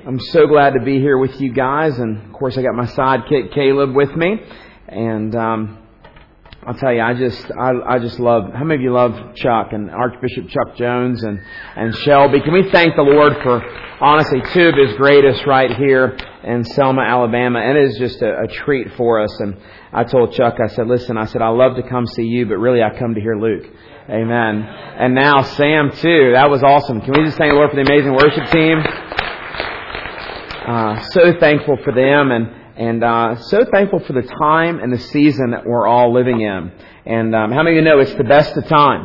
I'm so glad to be here with you guys, and of course I got my sidekick Caleb with me, and I'll tell you, I just love. How many of you love Chuck and Archbishop Chuck Jones and Shelby? Can we thank the Lord for honestly two of His greatest right here in Selma, Alabama, and it is just a treat for us. And I told Chuck, I said, listen, I love to come see you, but really I come to hear Luke. Amen. And now Sam too. That was awesome. Can we just thank the Lord for the amazing worship team? So thankful for them and so thankful for the time and the season that we're all living in. And how many of you know it's the best of times?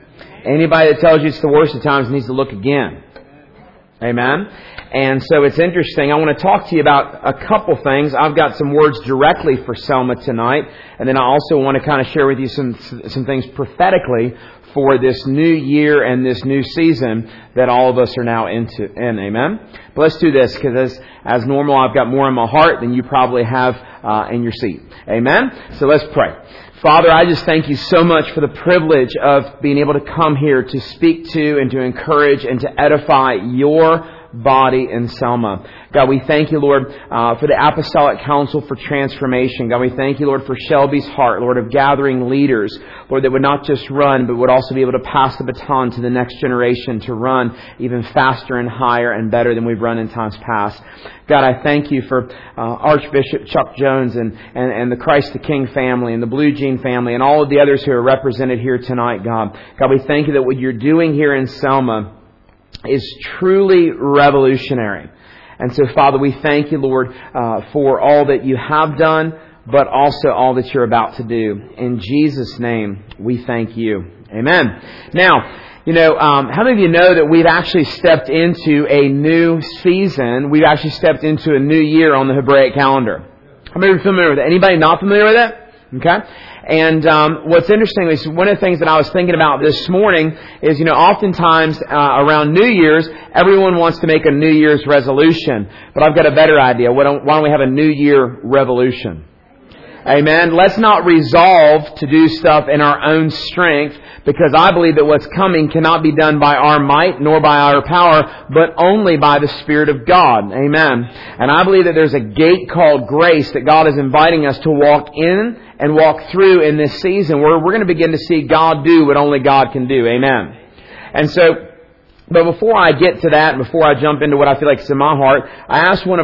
Anybody that tells you it's the worst of times needs to look again. Amen? And so it's interesting. I want to talk to you about a couple things. I've got some words directly for Selma tonight. And then I also want to kind of share with you some things prophetically for this new year and this new season that all of us are now in. Amen? But let's do this, because as normal, I've got more in my heart than you probably have in your seat. Amen? So let's pray. Father, I just thank you so much for the privilege of being able to come here to speak to and to encourage and to edify your body in Selma. God, we thank you, Lord, for the Apostolic Council for Transformation. God, we thank you, Lord, for Shelby's heart, Lord, of gathering leaders, Lord, that would not just run, but would also be able to pass the baton to the next generation to run even faster and higher and better than we've run in times past. God, I thank you for Archbishop Chuck Jones and the Christ the King family and the Blue Jean family and all of the others who are represented here tonight, God. God, we thank you that what you're doing here in Selma is truly revolutionary. And so, Father, we thank you, Lord, for all that you have done, but also all that you're about to do. In Jesus' name, we thank you. Amen. Now, you know, how many of you know that we've actually stepped into a new season? We've actually stepped into a new year on the Hebraic calendar. How many of you are familiar with that? Anybody not familiar with that? Okay. And what's interesting is one of the things that I was thinking about this morning is, you know, oftentimes around New Year's, everyone wants to make a New Year's resolution. But I've got a better idea. Why don't we have a New Year revolution? Amen. Let's not resolve to do stuff in our own strength, because I believe that what's coming cannot be done by our might nor by our power, but only by the Spirit of God. Amen. And I believe that there's a gate called grace that God is inviting us to walk in and walk through in this season, where we're going to begin to see God do what only God can do. Amen. And so, but before I get to that, and before I jump into what I feel like is in my heart, I asked one of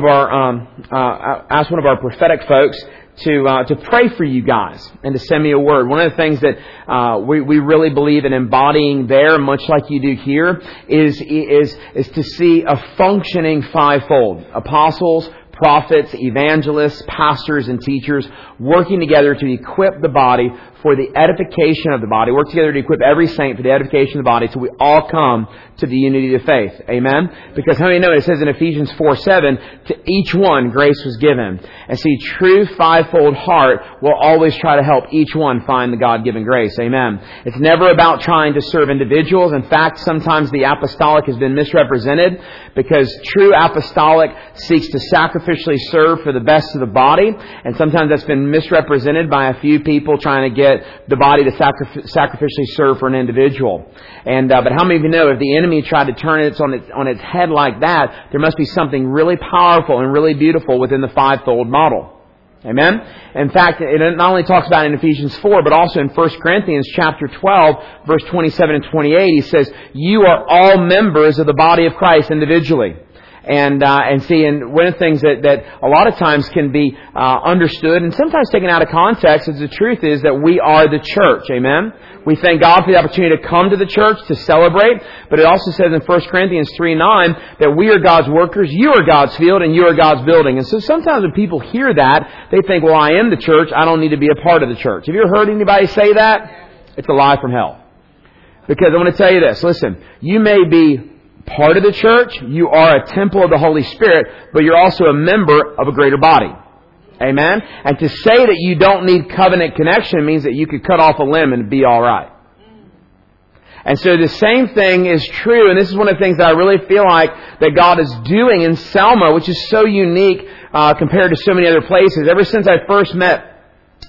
our prophetic folks to pray for you guys and to send me a word. One of the things that we really believe in embodying there, much like you do here, is to see a functioning fivefold: apostles, prophets, evangelists, pastors, and teachers working together to equip the body for the edification of the body. Work together to equip every saint for the edification of the body, so we all come to the unity of faith. Amen? Because how many know it says in Ephesians 4:7, to each one grace was given. And see, true fivefold heart will always try to help each one find the God-given grace. Amen? It's never about trying to serve individuals. In fact, sometimes the apostolic has been misrepresented, because true apostolic seeks to sacrificially serve for the best of the body. And sometimes that's been misrepresented by a few people trying to get the body to sacrificially serve for an individual. And but how many of you know if the enemy tried to turn it on its head like that, there must be something really powerful and really beautiful within the fivefold model. Amen? In fact, it not only talks about it in Ephesians 4, but also in 1 Corinthians chapter 12, verse 27 and 28, he says, you are all members of the body of Christ individually. And one of the things that a lot of times can be understood and sometimes taken out of context is the truth is that we are the church. Amen? We thank God for the opportunity to come to the church to celebrate. But it also says in 1 Corinthians 3:9 that we are God's workers, you are God's field, and you are God's building. And so sometimes when people hear that, they think, well, I am the church, I don't need to be a part of the church. Have you ever heard anybody say that? It's a lie from hell. Because I want to tell you this. Listen, you may be part of the church, you are a temple of the Holy Spirit, but you're also a member of a greater body. Amen? And to say that you don't need covenant connection means that you could cut off a limb and be all right. And so the same thing is true, and this is one of the things that I really feel like that God is doing in Selma, which is so unique compared to so many other places. Ever since I first met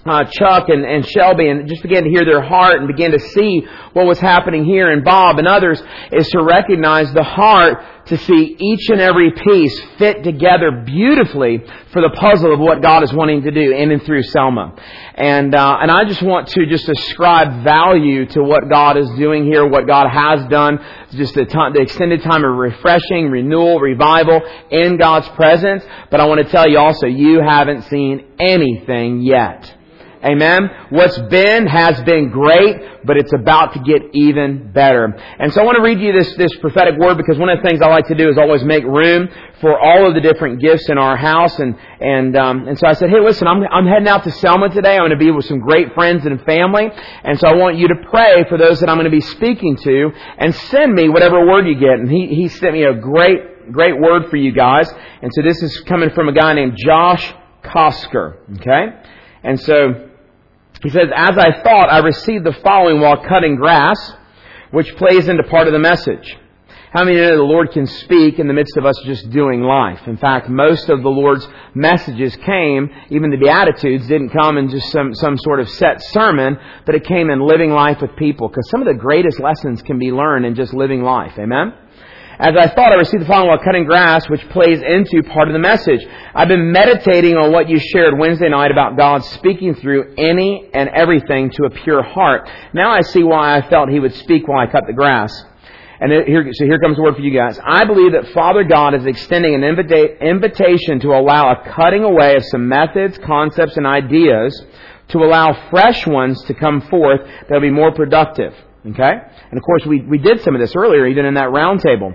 Chuck and Shelby, and just began to hear their heart and began to see what was happening here, and Bob and others, is to recognize the heart to see each and every piece fit together beautifully for the puzzle of what God is wanting to do in and through Selma. And I just want to just ascribe value to what God is doing here, what God has done, just the extended time of refreshing, renewal, revival in God's presence. But I want to tell you also, you haven't seen anything yet. Amen. What's been has been great, but it's about to get even better. And so I want to read you this prophetic word, because one of the things I like to do is always make room for all of the different gifts in our house. And so I said, hey, listen, I'm heading out to Selma today. I'm going to be with some great friends and family. And so I want you to pray for those that I'm going to be speaking to, and send me whatever word you get. And he sent me a great word for you guys. And so this is coming from a guy named Josh Kosker. Okay. And so he says, as I thought, I received the following while cutting grass, which plays into part of the message. How many know the Lord can speak in the midst of us just doing life? In fact, most of the Lord's messages came, even the Beatitudes didn't come in just some sort of set sermon, but it came in living life with people. Because some of the greatest lessons can be learned in just living life. Amen? As I thought, I received the following while cutting grass, which plays into part of the message. I've been meditating on what you shared Wednesday night about God speaking through any and everything to a pure heart. Now I see why I felt He would speak while I cut the grass. And here comes the word for you guys. I believe that Father God is extending an invitation to allow a cutting away of some methods, concepts, and ideas to allow fresh ones to come forth that will be more productive. Okay? And of course, we did some of this earlier, even in that round table.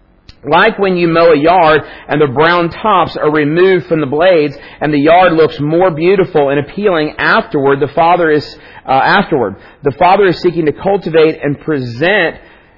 Like when you mow a yard and the brown tops are removed from the blades and the yard looks more beautiful and appealing afterward, the Father is seeking to cultivate and present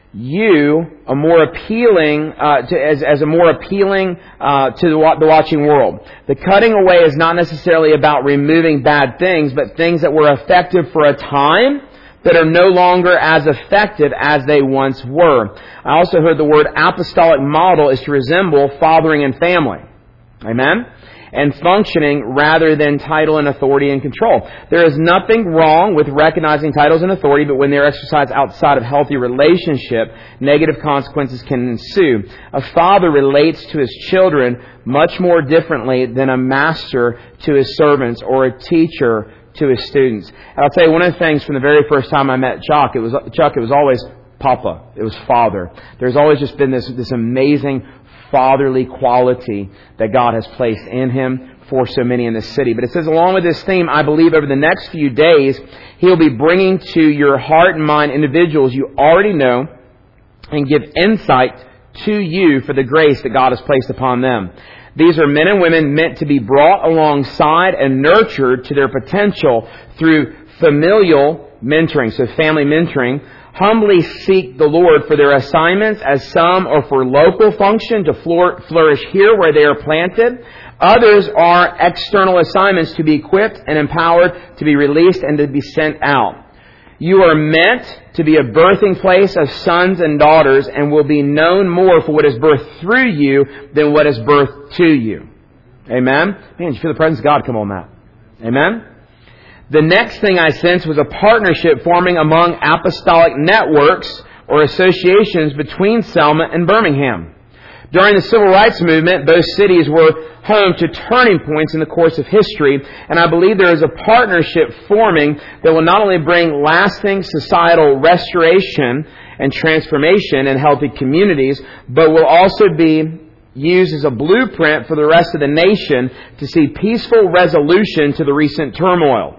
you a more appealing as a more appealing to the watching world. The cutting away is not necessarily about removing bad things, but things that were effective for a time that are no longer as effective as they once were. I also heard the word apostolic model is to resemble fathering and family. Amen? And functioning rather than title and authority and control. There is nothing wrong with recognizing titles and authority, but when they're exercised outside of healthy relationship, negative consequences can ensue. A father relates to his children much more differently than a master to his servants or a teacher to his students. And I'll tell you, one of the things from the very first time I met Chuck, it was always Papa. It was Father. There's always just been this amazing fatherly quality that God has placed in him for so many in this city. But it says, along with this theme, I believe over the next few days, He'll be bringing to your heart and mind individuals you already know and give insight to you for the grace that God has placed upon them. These are men and women meant to be brought alongside and nurtured to their potential through familial mentoring, so family mentoring. Humbly seek the Lord for their assignments, as some are for local function to flourish here where they are planted. Others are external assignments to be equipped and empowered to be released and to be sent out. You are meant to be a birthing place of sons and daughters and will be known more for what is birthed through you than what is birthed to you. Amen? Man, you feel the presence of God come on that. Amen? The next thing I sensed was a partnership forming among apostolic networks or associations between Selma and Birmingham. During the Civil Rights Movement, both cities were home to turning points in the course of history, and I believe there is a partnership forming that will not only bring lasting societal restoration and transformation in healthy communities, but will also be used as a blueprint for the rest of the nation to see peaceful resolution to the recent turmoil.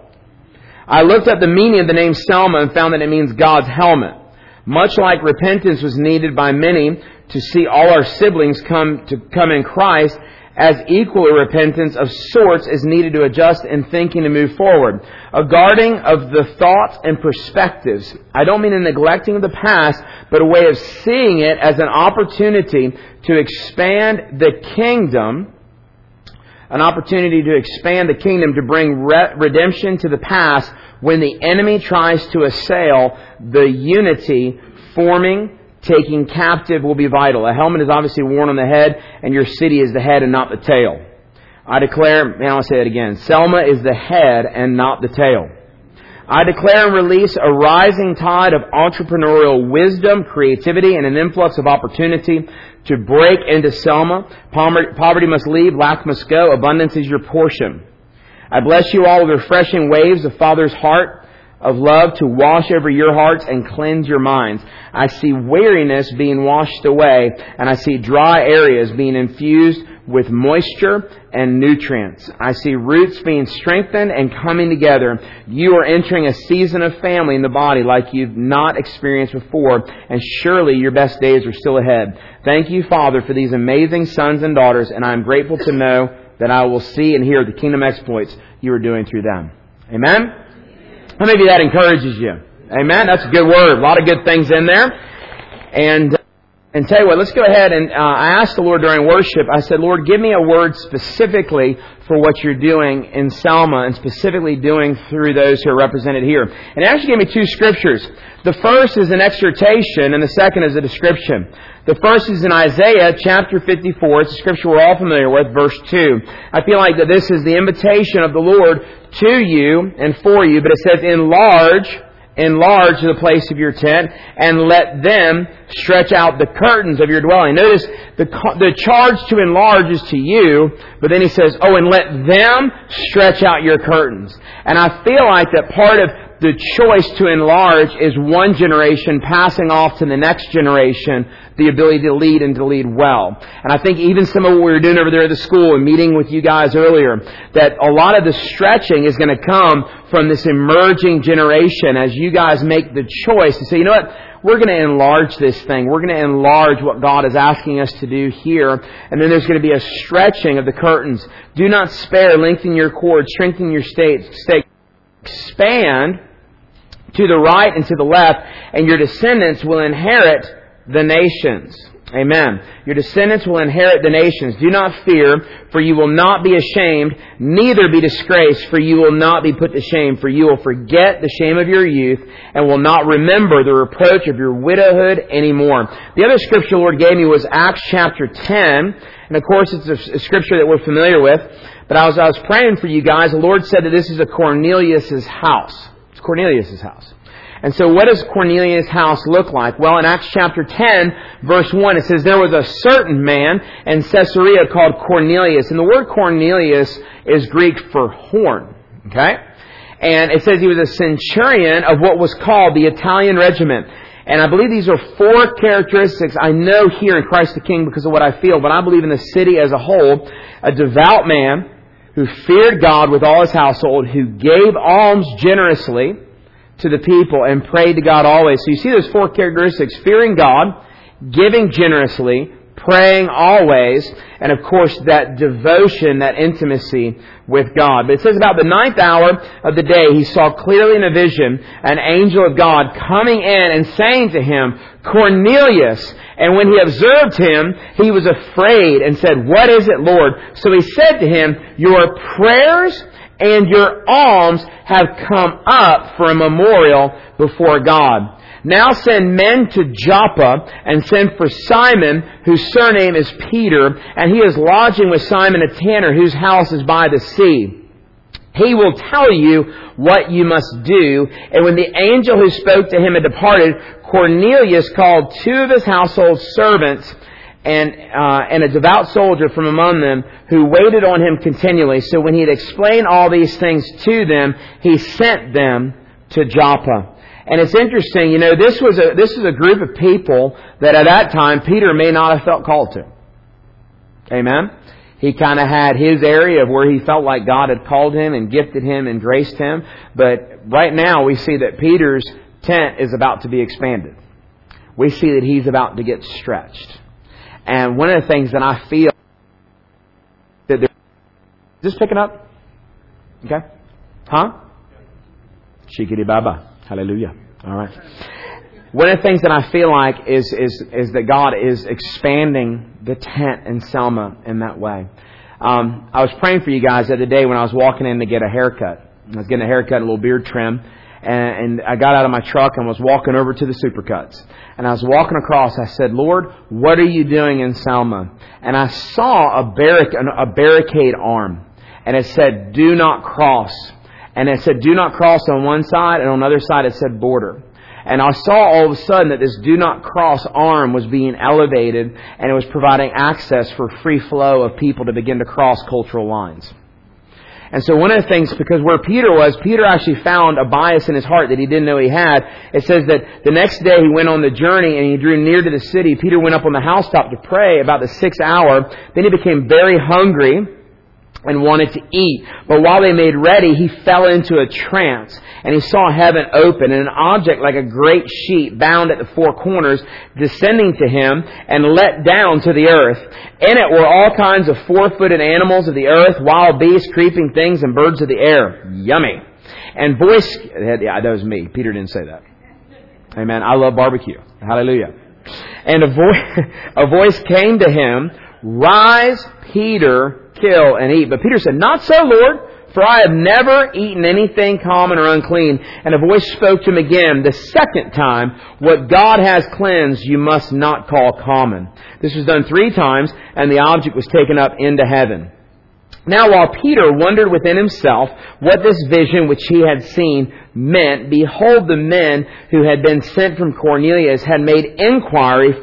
I looked up the meaning of the name Selma and found that it means God's helmet. Much like repentance was needed by many to see all our siblings come in Christ, as equal repentance of sorts is needed to adjust in thinking to move forward. A guarding of the thoughts and perspectives. I don't mean a neglecting of the past, but a way of seeing it as an opportunity to expand the kingdom. An opportunity to expand the kingdom, to bring redemption to the past when the enemy tries to assail the unity forming. Taking captive will be vital. A helmet is obviously worn on the head, and your city is the head and not the tail. I declare, man, I'll say it again. Selma is the head and not the tail. I declare and release a rising tide of entrepreneurial wisdom, creativity, and an influx of opportunity to break into Selma. Poverty must leave, lack must go, abundance is your portion. I bless you all with refreshing waves of Father's heart of love to wash over your hearts and cleanse your minds. I see weariness being washed away, and I see dry areas being infused with moisture and nutrients. I see roots being strengthened and coming together. You are entering a season of family in the body like you've not experienced before, and surely your best days are still ahead. Thank you, Father, for these amazing sons and daughters, and I am grateful to know that I will see and hear the kingdom exploits you are doing through them. Amen? How many of you that encourages you? Amen? That's a good word. A lot of good things in there. And tell you what, let's go ahead and I asked the Lord during worship, I said, Lord, give me a word specifically for what you're doing in Selma and specifically doing through those who are represented here. And He actually gave me two scriptures. The first is an exhortation and the second is a description. The first is in Isaiah chapter 54. It's a scripture we're all familiar with, verse 2. I feel like that this is the invitation of the Lord to you and for you, but it says, enlarge the place of your tent, and let them stretch out the curtains of your dwelling. Notice the charge to enlarge is to you, but then He says, and let them stretch out your curtains. And I feel like that part of the choice to enlarge is one generation passing off to the next generation the ability to lead and to lead well. And I think even some of what we were doing over there at the school and meeting with you guys earlier, that a lot of the stretching is going to come from this emerging generation as you guys make the choice to say, you know what, we're going to enlarge this thing. We're going to enlarge what God is asking us to do here. And then there's going to be a stretching of the curtains. Do not spare, lengthen your cords, strengthen your stake, expand to the right and to the left, and your descendants will inherit the nations. Amen. Your descendants will inherit the nations. Do not fear, for you will not be ashamed, neither be disgraced, for you will not be put to shame. For you will forget the shame of your youth, and will not remember the reproach of your widowhood anymore. The other scripture the Lord gave me was Acts chapter 10. And of course, it's a scripture that we're familiar with. But as I was praying for you guys, the Lord said that this is a Cornelius' house. It's Cornelius' house. And so what does Cornelius' house look like? Well, in Acts chapter 10, verse 1, it says, there was a certain man in Caesarea called Cornelius. And the word Cornelius is Greek for horn. Okay? And it says he was a centurion of what was called the Italian regiment. And I believe these are four characteristics I know here in Christ the King because of what I feel. But I believe in the city as a whole, a devout man who feared God with all his household, who gave alms generously to the people and prayed to God always. So you see those four characteristics: fearing God, giving generously, praying always, and of course that devotion, that intimacy with God. But it says about the 9th hour of the day, he saw clearly in a vision an angel of God coming in and saying to him, Cornelius. And when he observed him, he was afraid and said, what is it, Lord? So he said to him, your prayers and your alms have come up for a memorial before God. Now send men to Joppa and send for Simon, whose surname is Peter, and he is lodging with Simon a tanner, whose house is by the sea. He will tell you what you must do. And when the angel who spoke to him had departed, Cornelius called 2 of his household servants and a devout soldier from among them who waited on him continually. So when he had explained all these things to them, he sent them to Joppa. And it's interesting, this is a group of people that at that time Peter may not have felt called to. Amen? He kind of had his area of where he felt like God had called him and gifted him and graced him. But right now we see that Peter's tent is about to be expanded. We see that he's about to get stretched. And one of the things that I feel that is this picking up? Okay? Huh? Shikiri Baba. Hallelujah. All right. One of the things that I feel like is that God is expanding the tent in Selma in that way. I was praying for you guys the other day when I was walking in to get a haircut. I was getting a haircut, a little beard trim. and I got out of my truck and was walking over to the Supercuts. And I was walking across. I said, Lord, what are you doing in Selma? And I saw a barricade arm. And it said, do not cross. And it said, do not cross on one side, and on the other side it said border. And I saw all of a sudden that this do not cross arm was being elevated, and it was providing access for free flow of people to begin to cross cultural lines. And so one of the things, because where Peter actually found a bias in his heart that he didn't know he had. It says that the next day he went on the journey and he drew near to the city. Peter went up on the housetop to pray about the 6th hour. Then he became very hungry and wanted to eat. But while they made ready, he fell into a trance. And he saw heaven open, and an object like a great sheet bound at the 4 corners descending to him and let down to the earth. In it were all kinds of 4-footed animals of the earth, wild beasts, creeping things, and birds of the air. Yummy. And voice... Yeah, that was me. Peter didn't say that. Amen. I love barbecue. Hallelujah. And a voice came to him, Rise, Peter, kill and eat. But Peter said, Not so, Lord, for I have never eaten anything common or unclean. And a voice spoke to him again, the 2nd time, What God has cleansed, you must not call common. This was done 3 times, and the object was taken up into heaven. Now while Peter wondered within himself what this vision which he had seen meant, behold, the men who had been sent from Cornelius had made inquiry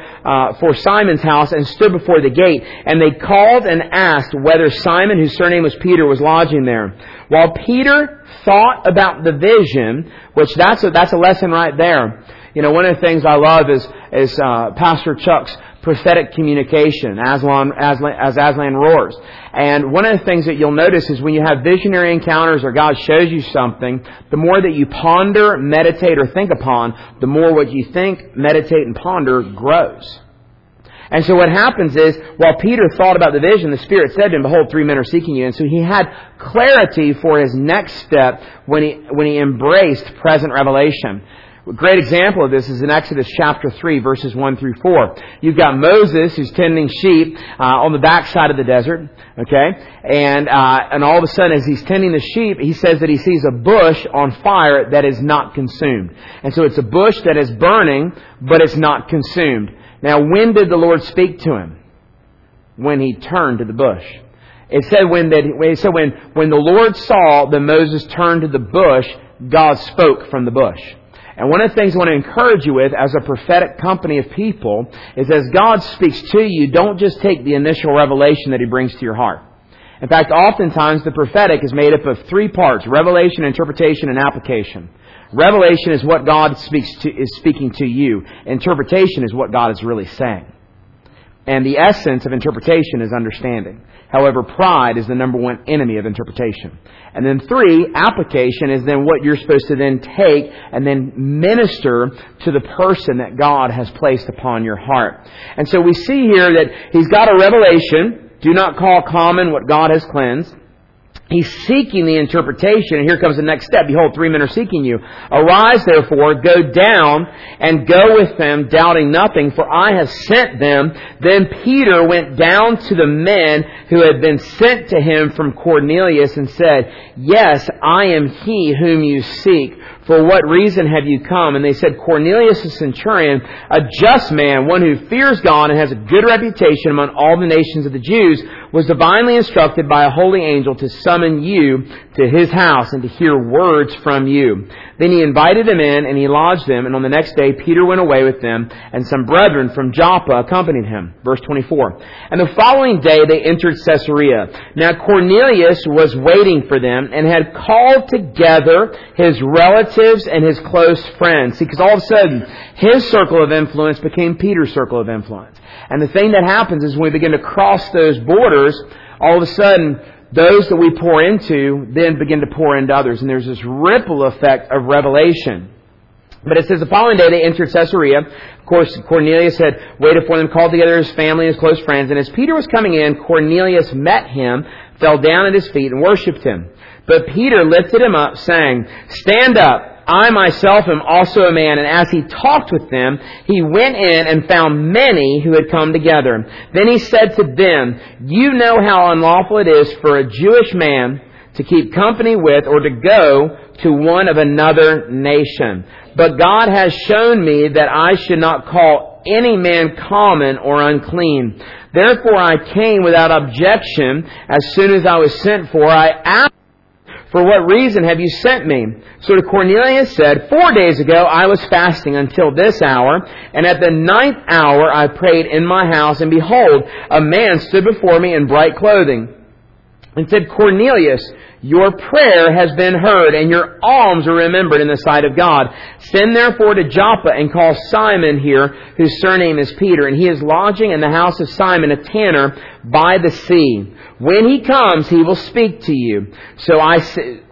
for Simon's house and stood before the gate. And they called and asked whether Simon, whose surname was Peter, was lodging there. While Peter thought about the vision, which that's a lesson right there. You know, one of the things I love is Pastor Chuck's prophetic communication, as Aslan roars. And one of the things that you'll notice is when you have visionary encounters or God shows you something, the more that you ponder, meditate, or think upon, the more what you think, meditate, and ponder grows. And so what happens is, while Peter thought about the vision, the Spirit said to him, Behold, 3 men are seeking you. And so he had clarity for his next step when he embraced present revelation. A great example of this is in Exodus chapter 3, verses 1 through 4. You've got Moses who's tending sheep on the backside of the desert, okay? And all of a sudden, as he's tending the sheep, he says that he sees a bush on fire that is not consumed. And so it's a bush that is burning, but it's not consumed. Now, when did the Lord speak to him? When he turned to the bush. It said when the Lord saw that Moses turned to the bush, God spoke from the bush. And one of the things I want to encourage you with as a prophetic company of people is as God speaks to you, don't just take the initial revelation that He brings to your heart. In fact, oftentimes the prophetic is made up of 3 parts: revelation, interpretation, and application. Revelation is what God is speaking to you. Interpretation is what God is really saying. And the essence of interpretation is understanding. However, pride is the number 1 enemy of interpretation. And then 3, application is then what you're supposed to then take and then minister to the person that God has placed upon your heart. And so we see here that he's got a revelation. Do not call common what God has cleansed. He's seeking the interpretation, and here comes the next step. Behold, 3 men are seeking you. Arise, therefore, go down, and go with them, doubting nothing, for I have sent them. Then Peter went down to the men who had been sent to him from Cornelius and said, Yes, I am he whom you seek. For what reason have you come? And they said, Cornelius the centurion, a just man, one who fears God and has a good reputation among all the nations of the Jews, was divinely instructed by a holy angel to summon you to his house and to hear words from you. Then he invited them in, and he lodged them. And on the next day, Peter went away with them, and some brethren from Joppa accompanied him. Verse 24. And the following day, they entered Caesarea. Now Cornelius was waiting for them, and had called together his relatives and his close friends. See, because all of a sudden, his circle of influence became Peter's circle of influence. And the thing that happens is when we begin to cross those borders, all of a sudden, those that we pour into then begin to pour into others. And there's this ripple effect of revelation. But it says the following day they entered Caesarea. Of course, Cornelius had waited for them, called together his family and his close friends. And as Peter was coming in, Cornelius met him, fell down at his feet, and worshipped him. But Peter lifted him up, saying, Stand up. I myself am also a man. And as he talked with them, he went in and found many who had come together. Then he said to them, You know how unlawful it is for a Jewish man to keep company with, or to go to one of another nation. But God has shown me that I should not call any man common or unclean. Therefore I came without objection. As soon as I was sent for, I asked, for what reason have you sent me? So to Cornelius said, 4 days ago I was fasting until this hour, and at the 9th hour I prayed in my house, and behold, a man stood before me in bright clothing, and said, Cornelius, your prayer has been heard, and your alms are remembered in the sight of God. Send therefore to Joppa, and call Simon here, whose surname is Peter, and he is lodging in the house of Simon, a tanner, by the sea. When he comes, he will speak to you. So I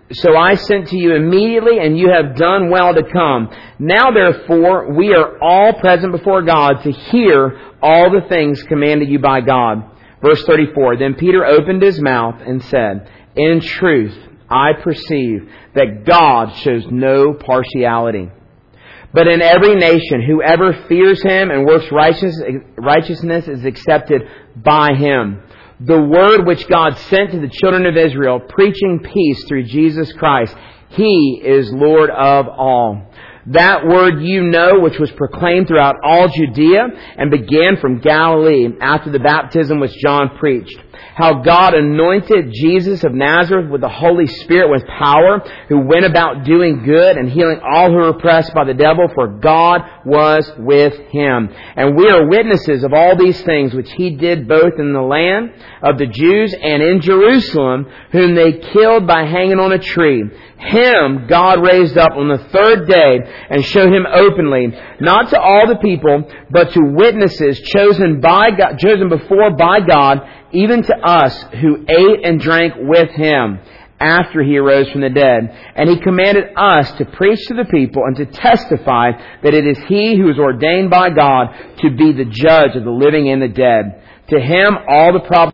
sent to you immediately, and you have done well to come. Now therefore, we are all present before God to hear all the things commanded you by God. Verse 34, Then Peter opened his mouth and said, In truth, I perceive that God shows no partiality, but in every nation, whoever fears Him and works righteousness is accepted by Him. The word which God sent to the children of Israel, preaching peace through Jesus Christ, He is Lord of all. That word you know, which was proclaimed throughout all Judea and began from Galilee after the baptism which John preached. How God anointed Jesus of Nazareth with the Holy Spirit with power, who went about doing good and healing all who were oppressed by the devil, for God was with Him. And we are witnesses of all these things which He did both in the land of the Jews and in Jerusalem, whom they killed by hanging on a tree. Him God raised up on the third day and showed Him openly, not to all the people, but to witnesses chosen before by God, even to us who ate and drank with Him after He arose from the dead. And He commanded us to preach to the people and to testify that it is He who is ordained by God to be the judge of the living and the dead. To Him all the prophets,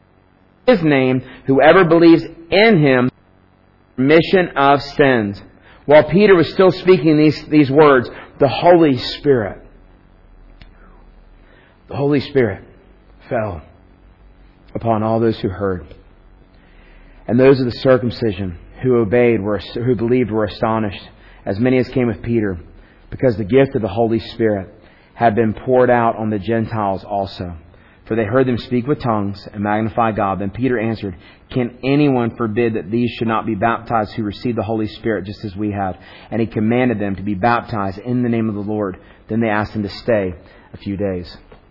His name, whoever believes in Him, remission of sins. While Peter was still speaking these words, the Holy Spirit fell upon all those who heard. And those of the circumcision who believed were astonished, as many as came with Peter, because the gift of the Holy Spirit had been poured out on the Gentiles also. For they heard them speak with tongues and magnify God. Then Peter answered, Can anyone forbid that these should not be baptized who receive the Holy Spirit just as we have? And he commanded them to be baptized in the name of the Lord. Then they asked him to stay a few days.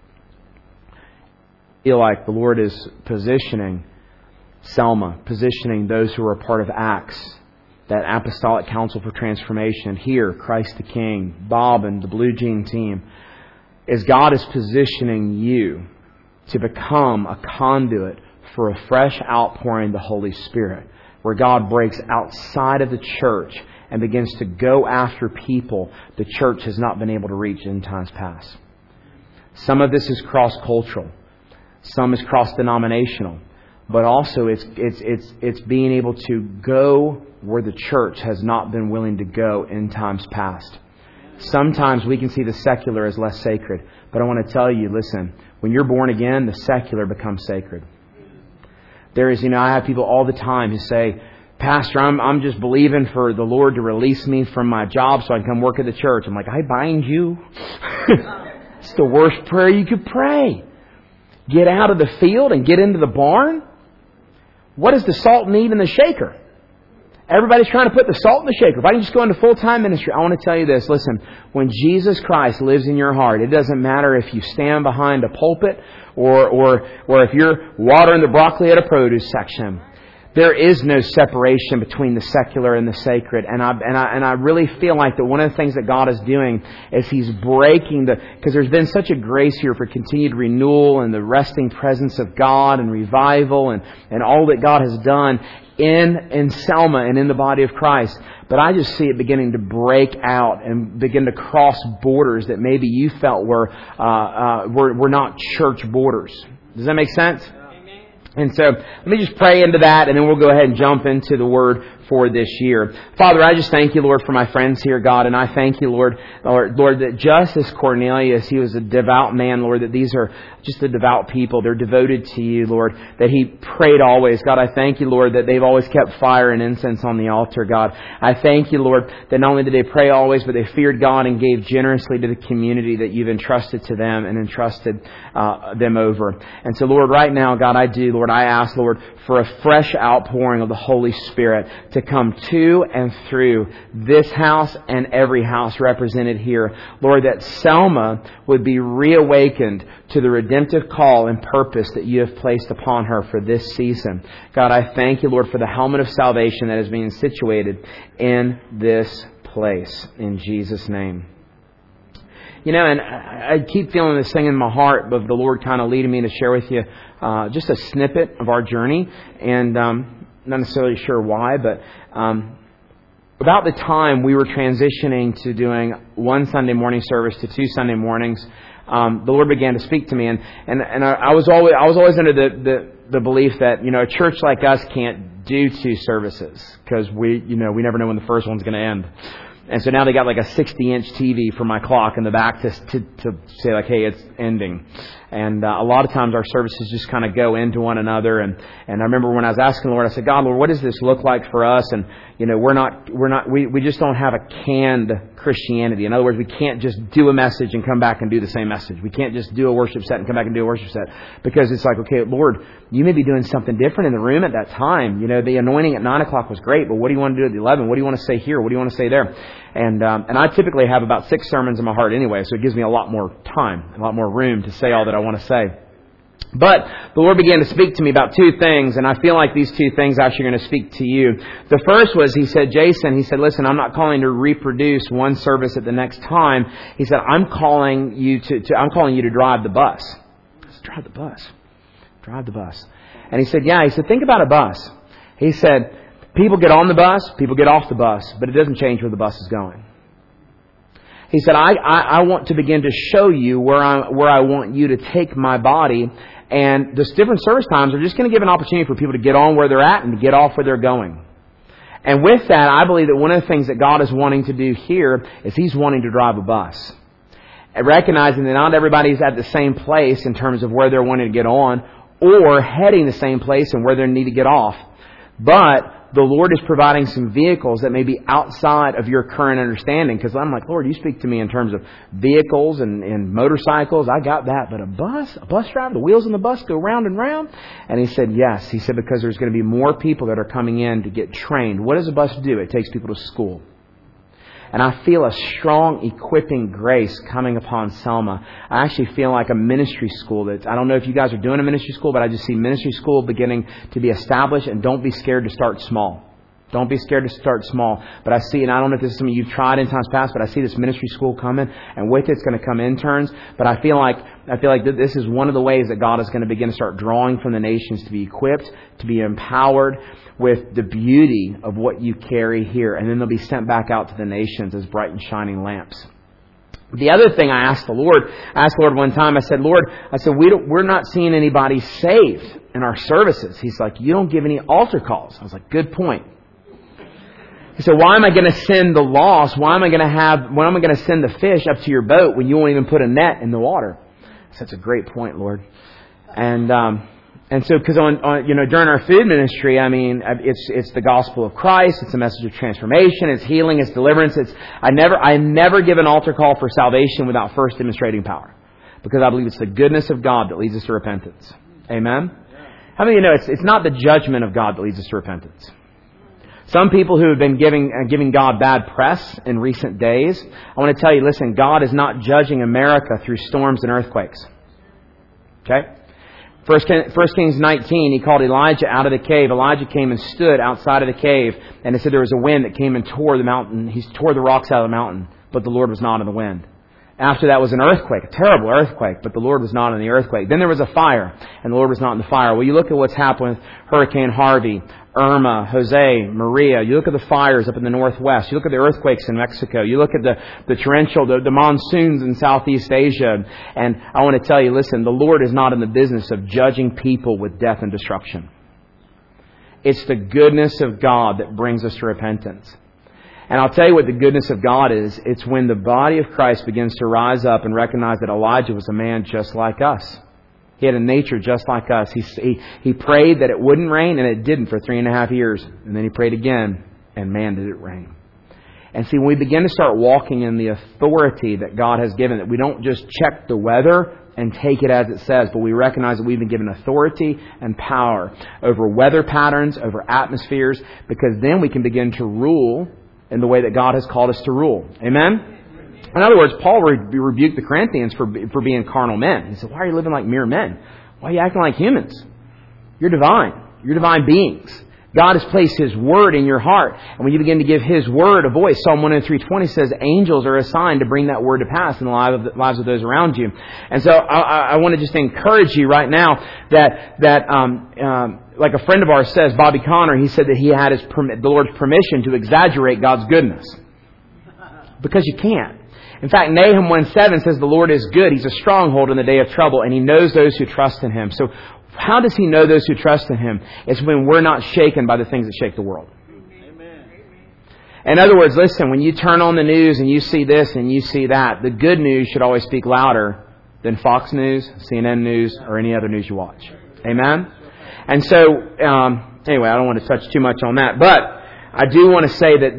I feel like the Lord is positioning Selma, positioning those who are a part of Acts, that Apostolic Council for Transformation, here, Christ the King, Bob and the Blue Jean team, as God is positioning you to become a conduit for a fresh outpouring of the Holy Spirit, where God breaks outside of the church and begins to go after people the church has not been able to reach in times past. Some of this is cross-cultural. Some is cross-denominational. But also it's being able to go where the church has not been willing to go in times past. Sometimes we can see the secular as less sacred. But I want to tell you, listen, when you're born again, the secular becomes sacred. There is, I have people all the time who say, Pastor, I'm just believing for the Lord to release me from my job so I can come work at the church. I'm like, I bind you. It's the worst prayer you could pray. Get out of the field and get into the barn? What does the salt need in the shaker? Everybody's trying to put the salt in the shaker. If I can just go into full-time ministry, I want to tell you this. Listen, when Jesus Christ lives in your heart, it doesn't matter if you stand behind a pulpit or if you're watering the broccoli at a produce section. There is no separation between the secular and the sacred. And I really feel like that one of the things that God is doing is He's breaking because there's been such a grace here for continued renewal and the resting presence of God and revival and all that God has done in Selma and in the body of Christ. But I just see it beginning to break out and begin to cross borders that maybe you felt were not church borders. Does that make sense? And so let me just pray into that, and then we'll go ahead and jump into the Word for this year. Father, I just thank you, Lord, for my friends here, God, and I thank you, Lord, that just as Cornelius, he was a devout man, Lord, that these are just the devout people. They're devoted to you, Lord, that he prayed always. God, I thank you, Lord, that they've always kept fire and incense on the altar, God. I thank you, Lord, that not only did they pray always, but they feared God and gave generously to the community that you've entrusted to them and entrusted them over. And so, Lord, right now, God, I ask, Lord, for a fresh outpouring of the Holy Spirit to come to and through this house and every house represented here. Lord, that Selma would be reawakened to the redemptive call and purpose that you have placed upon her for this season. God, I thank you, Lord, for the helmet of salvation that is being situated in this place. In Jesus' name. You know, and I keep feeling this thing in my heart of the Lord kind of leading me to share with you just a snippet of our journey. And not necessarily sure why, but about the time we were transitioning to doing one Sunday morning service to 2 Sunday mornings, the Lord began to speak to me. And I was always under the belief that, you know, a church like us can't do 2 services because we never know when the first one's going to end. And so now they got like a 60-inch TV for my clock in the back to say like, hey, it's ending. And a lot of times our services just kind of go into one another. And I remember when I was asking the Lord, I said, God, Lord, what does this look like for us? And, you know, we just don't have a canned Christianity. In other words, we can't just do a message and come back and do the same message. We can't just do a worship set and come back and do a worship set. Because it's like, okay, Lord, you may be doing something different in the room at that time. You know, the anointing at 9 o'clock was great, but what do you want to do at 11? What do you want to say here? What do you want to say there? And I typically have about 6 sermons in my heart anyway, so it gives me a lot more time, a lot more room to say all that I want to say. But the Lord began to speak to me about 2 things, and I feel like these 2 things actually are going to speak to you. The first was, he said, Jason, he said, listen, I'm not calling to reproduce one service at the next time. He said, I'm calling you to drive the bus. I said, drive the bus? Drive the bus. And he said, yeah. He said, think about a bus. He said, people get on the bus, people get off the bus, but it doesn't change where the bus is going. He said, I want to begin to show you where I want you to take my body. And those different service times are just going to give an opportunity for people to get on where they're at and to get off where they're going. And with that, I believe that one of the things that God is wanting to do here is He's wanting to drive a bus. And recognizing that not everybody's at the same place in terms of where they're wanting to get on or heading the same place and where they need to get off. But the Lord is providing some vehicles that may be outside of your current understanding. Because I'm like, Lord, you speak to me in terms of vehicles and motorcycles. I got that. But a bus driver, the wheels on the bus go round and round. And He said, yes. He said, because there's going to be more people that are coming in to get trained. What does a bus do? It takes people to school. And I feel a strong equipping grace coming upon Selma. I actually feel like a ministry school. I don't know if you guys are doing a ministry school, but I just see ministry school beginning to be established. And don't be scared to start small. Don't be scared to start small. But I see, and I don't know if this is something you've tried in times past, but I see this ministry school coming, and with it's going to come interns. But I feel like this is one of the ways that God is going to begin to start drawing from the nations to be equipped, to be empowered with the beauty of what you carry here. And then they'll be sent back out to the nations as bright and shining lamps. The other thing I asked the Lord one time, I said, Lord, we're not seeing anybody saved in our services. He's like, you don't give any altar calls. I was like, good point. He said, why am I going to send the lost? When am I going to send the fish up to your boat when you won't even put a net in the water? I said, that's a great point, Lord. And so, because during our food ministry, I mean, it's the gospel of Christ. It's a message of transformation. It's healing. It's deliverance. I never give an altar call for salvation without first demonstrating power, because I believe it's the goodness of God that leads us to repentance. Amen. How many of you know it's not the judgment of God that leads us to repentance? Some people who have been giving God bad press in recent days, I want to tell you, listen, God is not judging America through storms and earthquakes. Okay? 1 Kings 19, He called Elijah out of the cave. Elijah came and stood outside of the cave, and it said there was a wind that came and tore the mountain. He tore the rocks out of the mountain, but the Lord was not in the wind. After that was an earthquake, a terrible earthquake, but the Lord was not in the earthquake. Then there was a fire, and the Lord was not in the fire. Well, you look at what's happened with Hurricane Harvey, Irma, Jose, Maria. You look at the fires up in the Northwest. You look at the earthquakes in Mexico. You look at the torrential, the monsoons in Southeast Asia. And I want to tell you, listen, the Lord is not in the business of judging people with death and destruction. It's the goodness of God that brings us to repentance. And I'll tell you what the goodness of God is. It's when the body of Christ begins to rise up and recognize that Elijah was a man just like us. He had a nature just like us. He prayed that it wouldn't rain, and it didn't for 3.5 years. And then he prayed again, and man, did it rain. And see, when we begin to start walking in the authority that God has given, that we don't just check the weather and take it as it says, but we recognize that we've been given authority and power over weather patterns, over atmospheres, because then we can begin to rule in the way that God has called us to rule. Amen? In other words, Paul rebuked the Corinthians for being carnal men. He said, why are you living like mere men? Why are you acting like humans? You're divine. You're divine beings. God has placed His Word in your heart. And when you begin to give His Word a voice, Psalm 103:20 says angels are assigned to bring that Word to pass in the lives of those around you. And so I want to just encourage you right now that like a friend of ours says, Bobby Connor, he said that he had the Lord's permission to exaggerate God's goodness. Because you can't. In fact, Nahum 1:7 says the Lord is good. He's a stronghold in the day of trouble, and He knows those who trust in Him. So how does He know those who trust in Him? It's when we're not shaken by the things that shake the world. Amen. In other words, listen, when you turn on the news and you see this and you see that, the good news should always speak louder than Fox News, CNN News, or any other news you watch. Amen? And so, anyway, I don't want to touch too much on that, but I do want to say that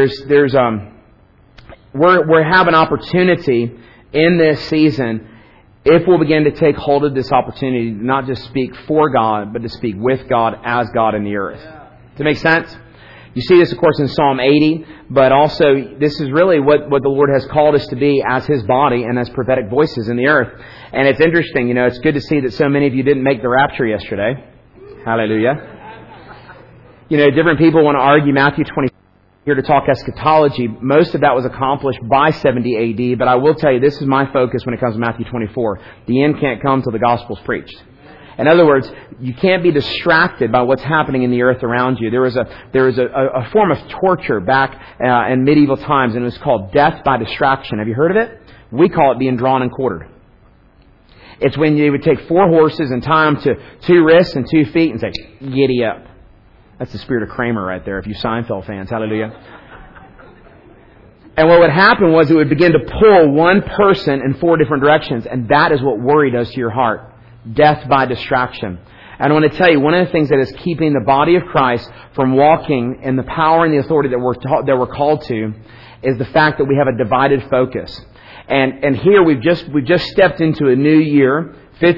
we have an opportunity in this season, if we'll begin to take hold of this opportunity, to not just speak for God, but to speak with God as God in the earth. Does that make sense? You see this, of course, in Psalm 80, but also this is really what the Lord has called us to be as His body and as prophetic voices in the earth. And it's interesting, it's good to see that so many of you didn't make the rapture yesterday. Hallelujah. Different people want to argue Matthew 24. Here to talk eschatology. Most of that was accomplished by 70 AD, but I will tell you, this is my focus when it comes to Matthew 24. The end can't come till the gospel's preached. In other words, you can't be distracted by what's happening in the earth around you. There was a form of torture back in medieval times, and it was called death by distraction. Have you heard of it? We call it being drawn and quartered. It's when you would take 4 horses and tie them to 2 wrists and 2 feet and say, giddy up. That's the spirit of Kramer right there, if you Seinfeld fans. Hallelujah. And what would happen was it would begin to pull one person in 4 different directions. And that is what worry does to your heart. Death by distraction. And I want to tell you, one of the things that is keeping the body of Christ from walking in the power and the authority that we're called to is the fact that we have a divided focus. And here we've just stepped into a new year,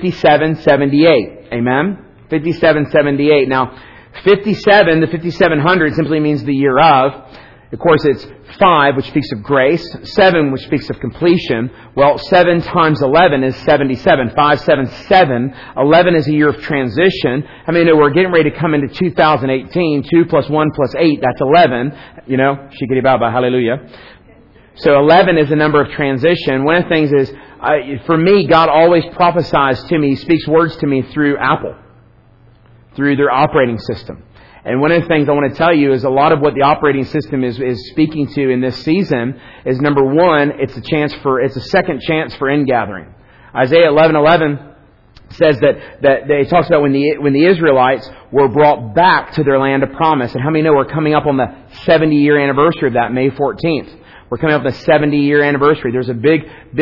5778. Amen? 5778. Now, 57, the 5700 simply means the year of. Of course, it's 5, which speaks of grace. 7, which speaks of completion. Well, 7 times 11 is 77. 5, 7, 7. 11 is a year of transition. I mean, we're getting ready to come into 2018. 2 plus 1 plus 8, that's 11. Shikiri Baba, hallelujah. So 11 is a number of transition. One of the things is, for me, God always prophesies to me. He speaks words to me through Apple, through their operating system. And one of the things I want to tell you is a lot of what the operating system is speaking to in this season is, number one, it's a second chance for ingathering. Isaiah 11:11 says that it talks about when the Israelites were brought back to their land of promise. And how many know we're coming up on the 70-year anniversary of that, May 14th? We're coming up on the 70-year anniversary. There's a big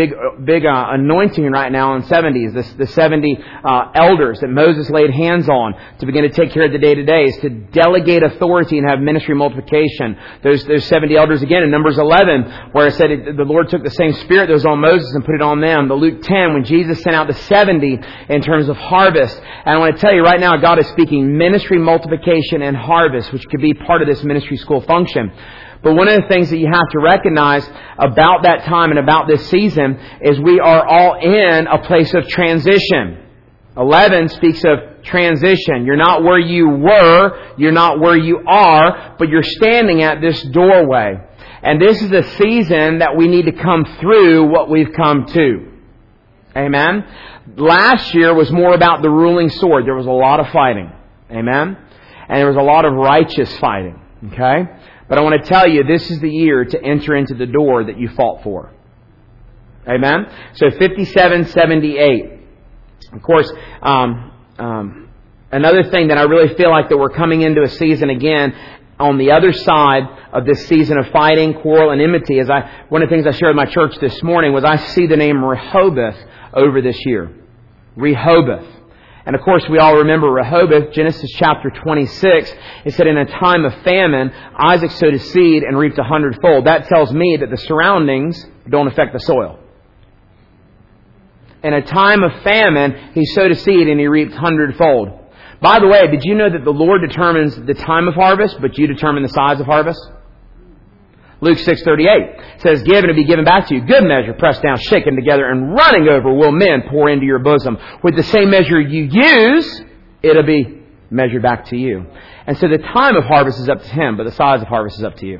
anointing right now on 70s. The 70 elders that Moses laid hands on to begin to take care of the day-to-days, to delegate authority and have ministry multiplication. Those 70 elders again in Numbers 11, where it said the Lord took the same spirit that was on Moses and put it on them. The Luke 10, when Jesus sent out the 70 in terms of harvest. And I want to tell you right now, God is speaking ministry multiplication and harvest, which could be part of this ministry school function. But one of the things that you have to recognize about that time and about this season is we are all in a place of transition. 11 speaks of transition. You're not where you were, you're not where you are, but you're standing at this doorway. And this is a season that we need to come through what we've come to. Amen? Last year was more about the ruling sword. There was a lot of fighting. Amen? And there was a lot of righteous fighting. Okay? But I want to tell you, this is the year to enter into the door that you fought for. Amen? So 5778. Of course, Another thing that I really feel like that we're coming into a season again on the other side of this season of fighting, quarrel, and enmity is one of the things I shared with my church this morning was I see the name Rehoboth over this year. Rehoboth. And of course we all remember Rehoboth, Genesis chapter 26. It said in a time of famine, Isaac sowed a seed and reaped 100-fold. That tells me that the surroundings don't affect the soil. In a time of famine, he sowed a seed and he reaped 100-fold. By the way, did you know that the Lord determines the time of harvest, but you determine the size of harvest? Luke 6:38 says, "Give and it will be given back to you. Good measure, pressed down, shaken together, and running over will men pour into your bosom. With the same measure you use, it'll be measured back to you." And so the time of harvest is up to Him, but the size of harvest is up to you.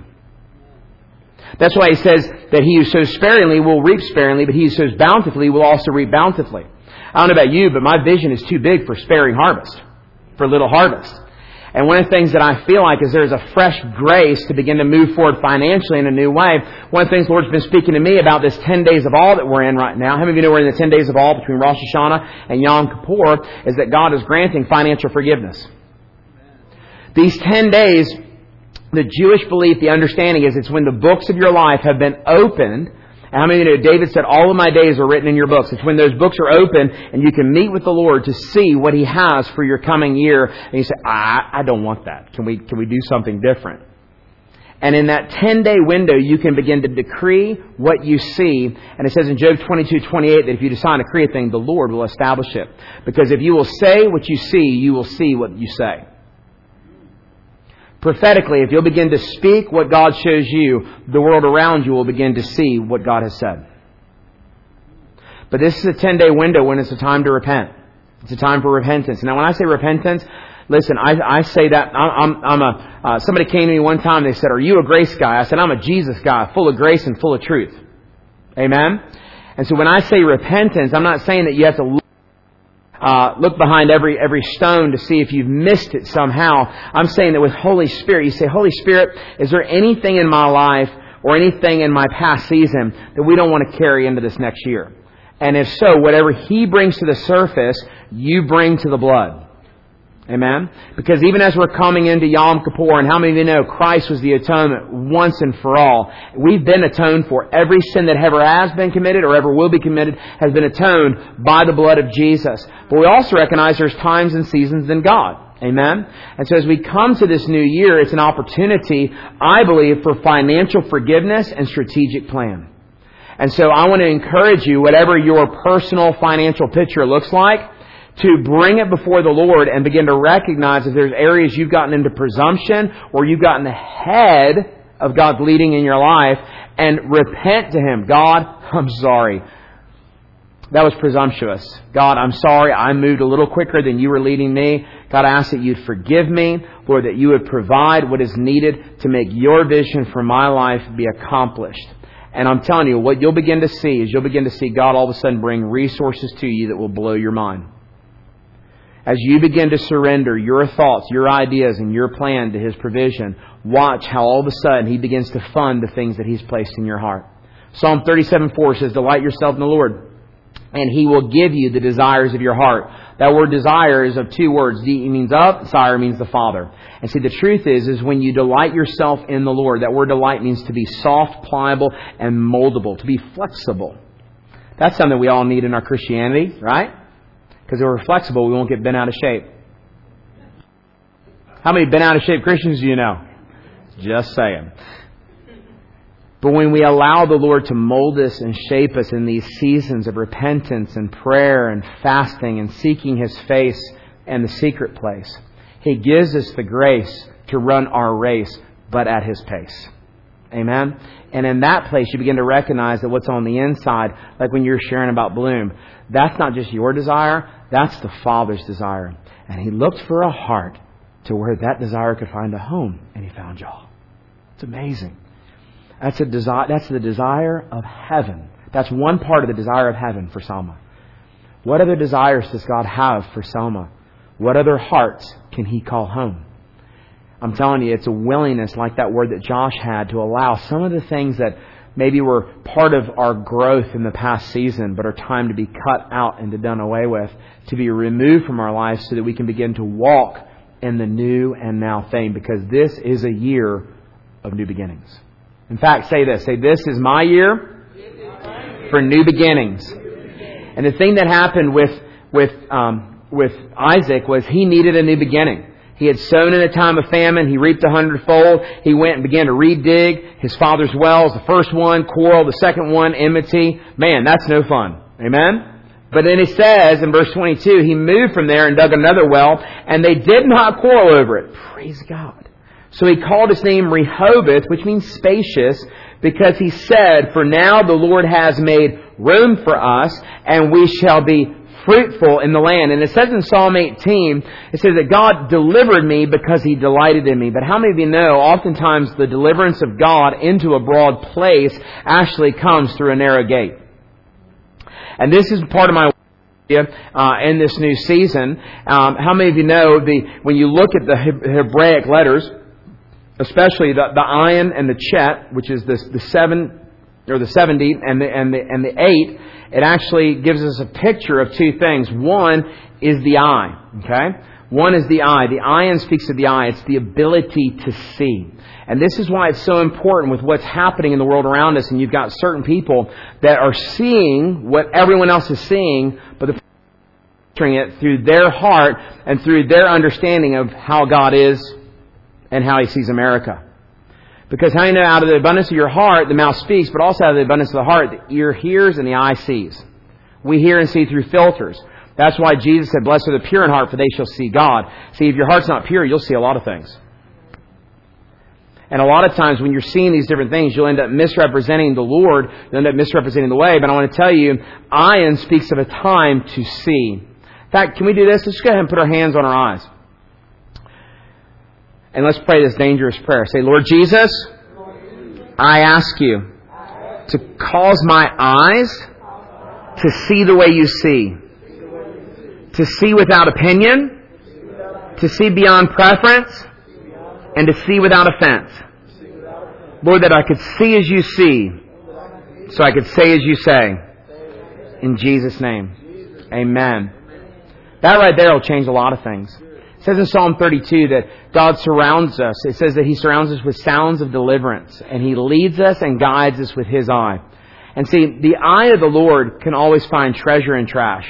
That's why He says that he who sows sparingly will reap sparingly, but he who sows bountifully will also reap bountifully. I don't know about you, but my vision is too big for sparing harvest, for little harvest. And one of the things that I feel like is there's a fresh grace to begin to move forward financially in a new way. One of the things the Lord's been speaking to me about this 10 days of awe that we're in right now. How many of you know we're in the 10 days of awe between Rosh Hashanah and Yom Kippur? Is that God is granting financial forgiveness. These 10 days, the Jewish belief, the understanding is it's when the books of your life have been opened. And how many of you know David said, all of my days are written in your books. It's when those books are open and you can meet with the Lord to see what He has for your coming year. And you say, I don't want that. Can we do something different? And in that 10-day window, you can begin to decree what you see. And it says in Job 22:28 that if you decide to decree a thing, the Lord will establish it. Because if you will say what you see, you will see what you say. Prophetically, if you'll begin to speak what God shows you, the world around you will begin to see what God has said. But this is a 10-day window when it's a time to repent. It's a time for repentance. Now, when I say repentance, listen, I say that somebody came to me one time. They said, "Are you a grace guy?" I said, "I'm a Jesus guy, full of grace and full of truth." Amen. And so when I say repentance, I'm not saying that you have to look behind every stone to see if you've missed it somehow. I'm saying that with Holy Spirit, you say, "Holy Spirit, is there anything in my life or anything in my past season that we don't want to carry into this next year?" And if so, whatever He brings to the surface, you bring to the blood. Amen? Because even as we're coming into Yom Kippur, and how many of you know Christ was the atonement once and for all? We've been atoned for. Every sin that ever has been committed or ever will be committed has been atoned by the blood of Jesus. But we also recognize there's times and seasons in God. Amen? And so as we come to this new year, it's an opportunity, I believe, for financial forgiveness and strategic plan. And so I want to encourage you, whatever your personal financial picture looks like, to bring it before the Lord and begin to recognize if there's areas you've gotten into presumption or you've gotten ahead of God's leading in your life, and repent to Him. God, I'm sorry. That was presumptuous. God, I'm sorry. I moved a little quicker than you were leading me. God, I ask that you'd forgive me, Lord, that you would provide what is needed to make your vision for my life be accomplished. And I'm telling you, what you'll begin to see is you'll begin to see God all of a sudden bring resources to you that will blow your mind. As you begin to surrender your thoughts, your ideas, and your plan to His provision, watch how all of a sudden He begins to fund the things that He's placed in your heart. Psalm 37:4 says, "Delight yourself in the Lord, and He will give you the desires of your heart." That word desire is of two words. D means of, desire means the Father. And see, the truth is when you delight yourself in the Lord, that word delight means to be soft, pliable, and moldable, to be flexible. That's something we all need in our Christianity, right? Because if we're flexible, we won't get bent out of shape. How many bent out of shape Christians do you know? Just saying. But when we allow the Lord to mold us and shape us in these seasons of repentance and prayer and fasting and seeking His face and the secret place, He gives us the grace to run our race, but at His pace. Amen? And in that place, you begin to recognize that what's on the inside, like when you're sharing about Bloom, that's not just your desire, that's the Father's desire. And He looked for a heart to where that desire could find a home, and He found y'all. It's amazing. That's the desire of heaven. That's one part of the desire of heaven for Selma. What other desires does God have for Selma? What other hearts can He call home? I'm telling you, it's a willingness like that word that Josh had to allow some of the things that maybe were part of our growth in the past season, but are time to be cut out and to done away with, to be removed from our lives so that we can begin to walk in the new and now thing, because this is a year of new beginnings. In fact, say this. Say, this is my year for new beginnings. And the thing that happened with Isaac was he needed a new beginning. He had sown in a time of famine. He reaped 100-fold. He went and began to redig his father's wells. The first one, quarrel. The second one, enmity. Man, that's no fun. Amen? But then he says in verse 22, he moved from there and dug another well, and they did not quarrel over it. Praise God. So he called his name Rehoboth, which means spacious, because he said, for now the Lord has made room for us, and we shall be fruitful in the land. And it says in Psalm 18, it says that God delivered me because He delighted in me. But how many of you know, oftentimes the deliverance of God into a broad place actually comes through a narrow gate? And this is part of my in this new season. How many of you know when you look at the Hebraic letters, especially the ayin and the chet, which is the 7 or the 70 and the 8, it actually gives us a picture of two things. One is the eye. Okay? One is the eye. The ayin speaks of the eye. It's the ability to see. And this is why it's so important with what's happening in the world around us. And you've got certain people that are seeing what everyone else is seeing, but they're filtering it through their heart and through their understanding of how God is and how He sees America. Because how do you know, out of the abundance of your heart, the mouth speaks, but also out of the abundance of the heart, the ear hears and the eye sees. We hear and see through filters. That's why Jesus said, blessed are the pure in heart, for they shall see God. See, if your heart's not pure, you'll see a lot of things. And a lot of times when you're seeing these different things, you'll end up misrepresenting the Lord. You'll end up misrepresenting the way. But I want to tell you, ayin speaks of a time to see. In fact, can we do this? Let's go ahead and put our hands on our eyes. And let's pray this dangerous prayer. Say, Lord Jesus, I ask You to cause my eyes to see the way You see. To see without opinion. To see beyond preference. And to see without offense. Lord, that I could see as You see, so I could say as You say. In Jesus' name. Amen. That right there will change a lot of things. It says in Psalm 32 that God surrounds us. It says that He surrounds us with sounds of deliverance. And He leads us and guides us with His eye. And see, the eye of the Lord can always find treasure in trash.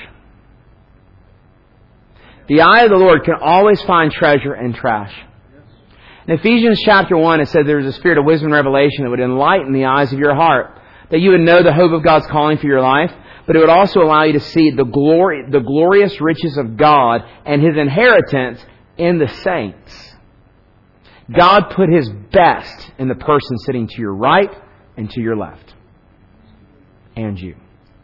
The eye of the Lord can always find treasure in trash. In Ephesians chapter 1, it said there was a spirit of wisdom and revelation that would enlighten the eyes of your heart, that you would know the hope of God's calling for your life, but it would also allow you to see the glorious riches of God and His inheritance in the saints. God put His best in the person sitting to your right and to your left. And you.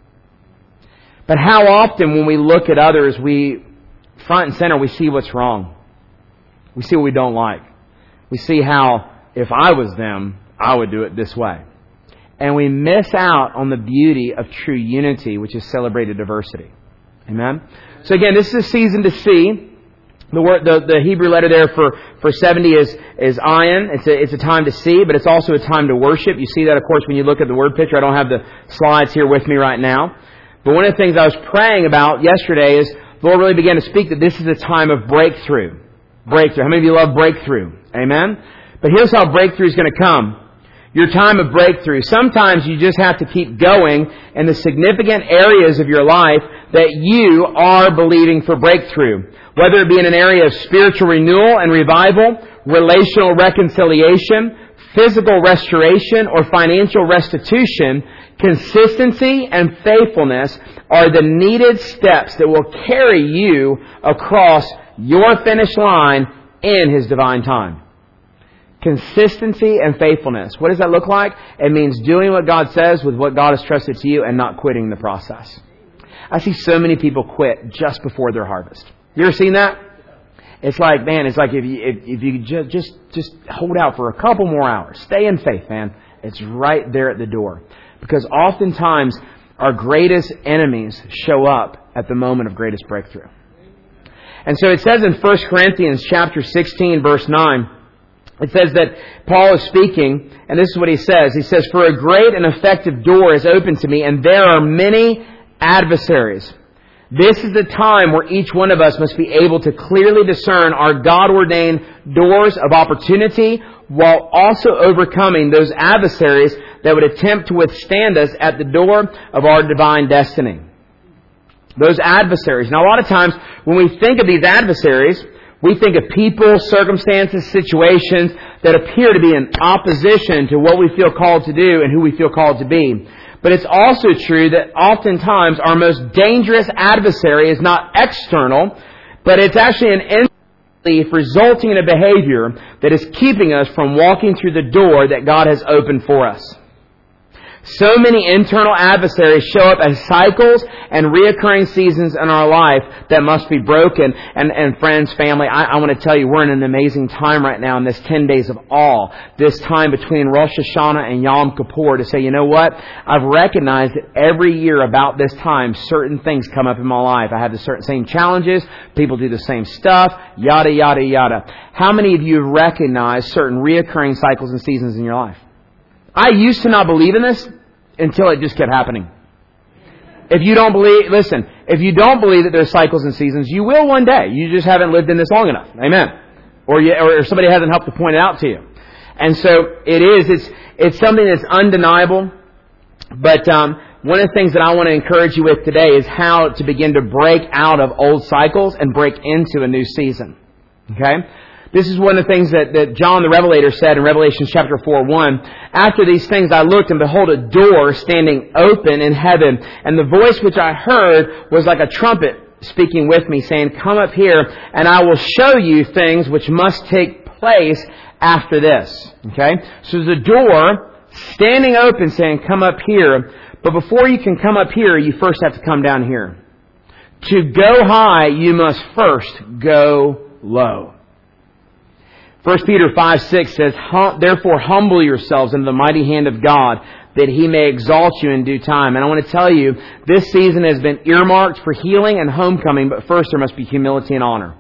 But how often when we look at others, we front and center, we see what's wrong. We see what we don't like. We see how, if I was them, I would do it this way. And we miss out on the beauty of true unity, which is celebrated diversity. Amen? So again, this is a season to see. The Hebrew letter there for 70 is ayin. It's a time to see, but it's also a time to worship. You see that, of course, when you look at the word picture. I don't have the slides here with me right now. But one of the things I was praying about yesterday is the Lord really began to speak that this is a time of breakthrough. Breakthrough. How many of you love breakthrough? Amen? But here's how breakthrough is going to come. Your time of breakthrough. Sometimes you just have to keep going in the significant areas of your life that you are believing for breakthrough. Whether it be in an area of spiritual renewal and revival, relational reconciliation, physical restoration, or financial restitution, consistency and faithfulness are the needed steps that will carry you across your finish line in His divine time. Consistency and faithfulness. What does that look like? It means doing what God says with what God has trusted to you and not quitting the process. I see so many people quit just before their harvest. You ever seen that? It's like, man, it's like if you just hold out for a couple more hours. Stay in faith, man. It's right there at the door. Because oftentimes our greatest enemies show up at the moment of greatest breakthrough. And so it says in 1 Corinthians chapter 16, verse 9, It says that Paul is speaking, and this is what he says. He says, "For a great and effective door is open to me, and there are many adversaries." This is the time where each one of us must be able to clearly discern our God-ordained doors of opportunity while also overcoming those adversaries that would attempt to withstand us at the door of our divine destiny. Those adversaries. Now, a lot of times when we think of these adversaries, we think of people, circumstances, situations that appear to be in opposition to what we feel called to do and who we feel called to be. But it's also true that oftentimes our most dangerous adversary is not external, but it's actually an internal belief resulting in a behavior that is keeping us from walking through the door that God has opened for us. So many internal adversaries show up as cycles and reoccurring seasons in our life that must be broken. And friends, family, I want to tell you, we're in an amazing time right now in this 10 days of awe. This time between Rosh Hashanah and Yom Kippur to say, you know what? I've recognized that every year about this time, certain things come up in my life. I have the same challenges. People do the same stuff. Yada, yada, yada. How many of you have recognized certain reoccurring cycles and seasons in your life? I used to not believe in this until it just kept happening. If you don't believe that there's cycles and seasons, you will one day. You just haven't lived in this long enough. Amen. Or somebody hasn't helped to point it out to you. And so it's something that's undeniable. But one of the things that I want to encourage you with today is how to begin to break out of old cycles and break into a new season. Okay? This is one of the things that John the Revelator said in Revelation chapter 4:1. "After these things I looked, and behold, a door standing open in heaven. And the voice which I heard was like a trumpet speaking with me, saying, 'Come up here, and I will show you things which must take place after this.'" Okay? So there's a door standing open saying, "Come up here." But before you can come up here, you first have to come down here. To go high, you must first go low. 1 Peter 5:6 says, "Therefore humble yourselves under the mighty hand of God, that He may exalt you in due time." And I want to tell you, this season has been earmarked for healing and homecoming, but first there must be humility and honor.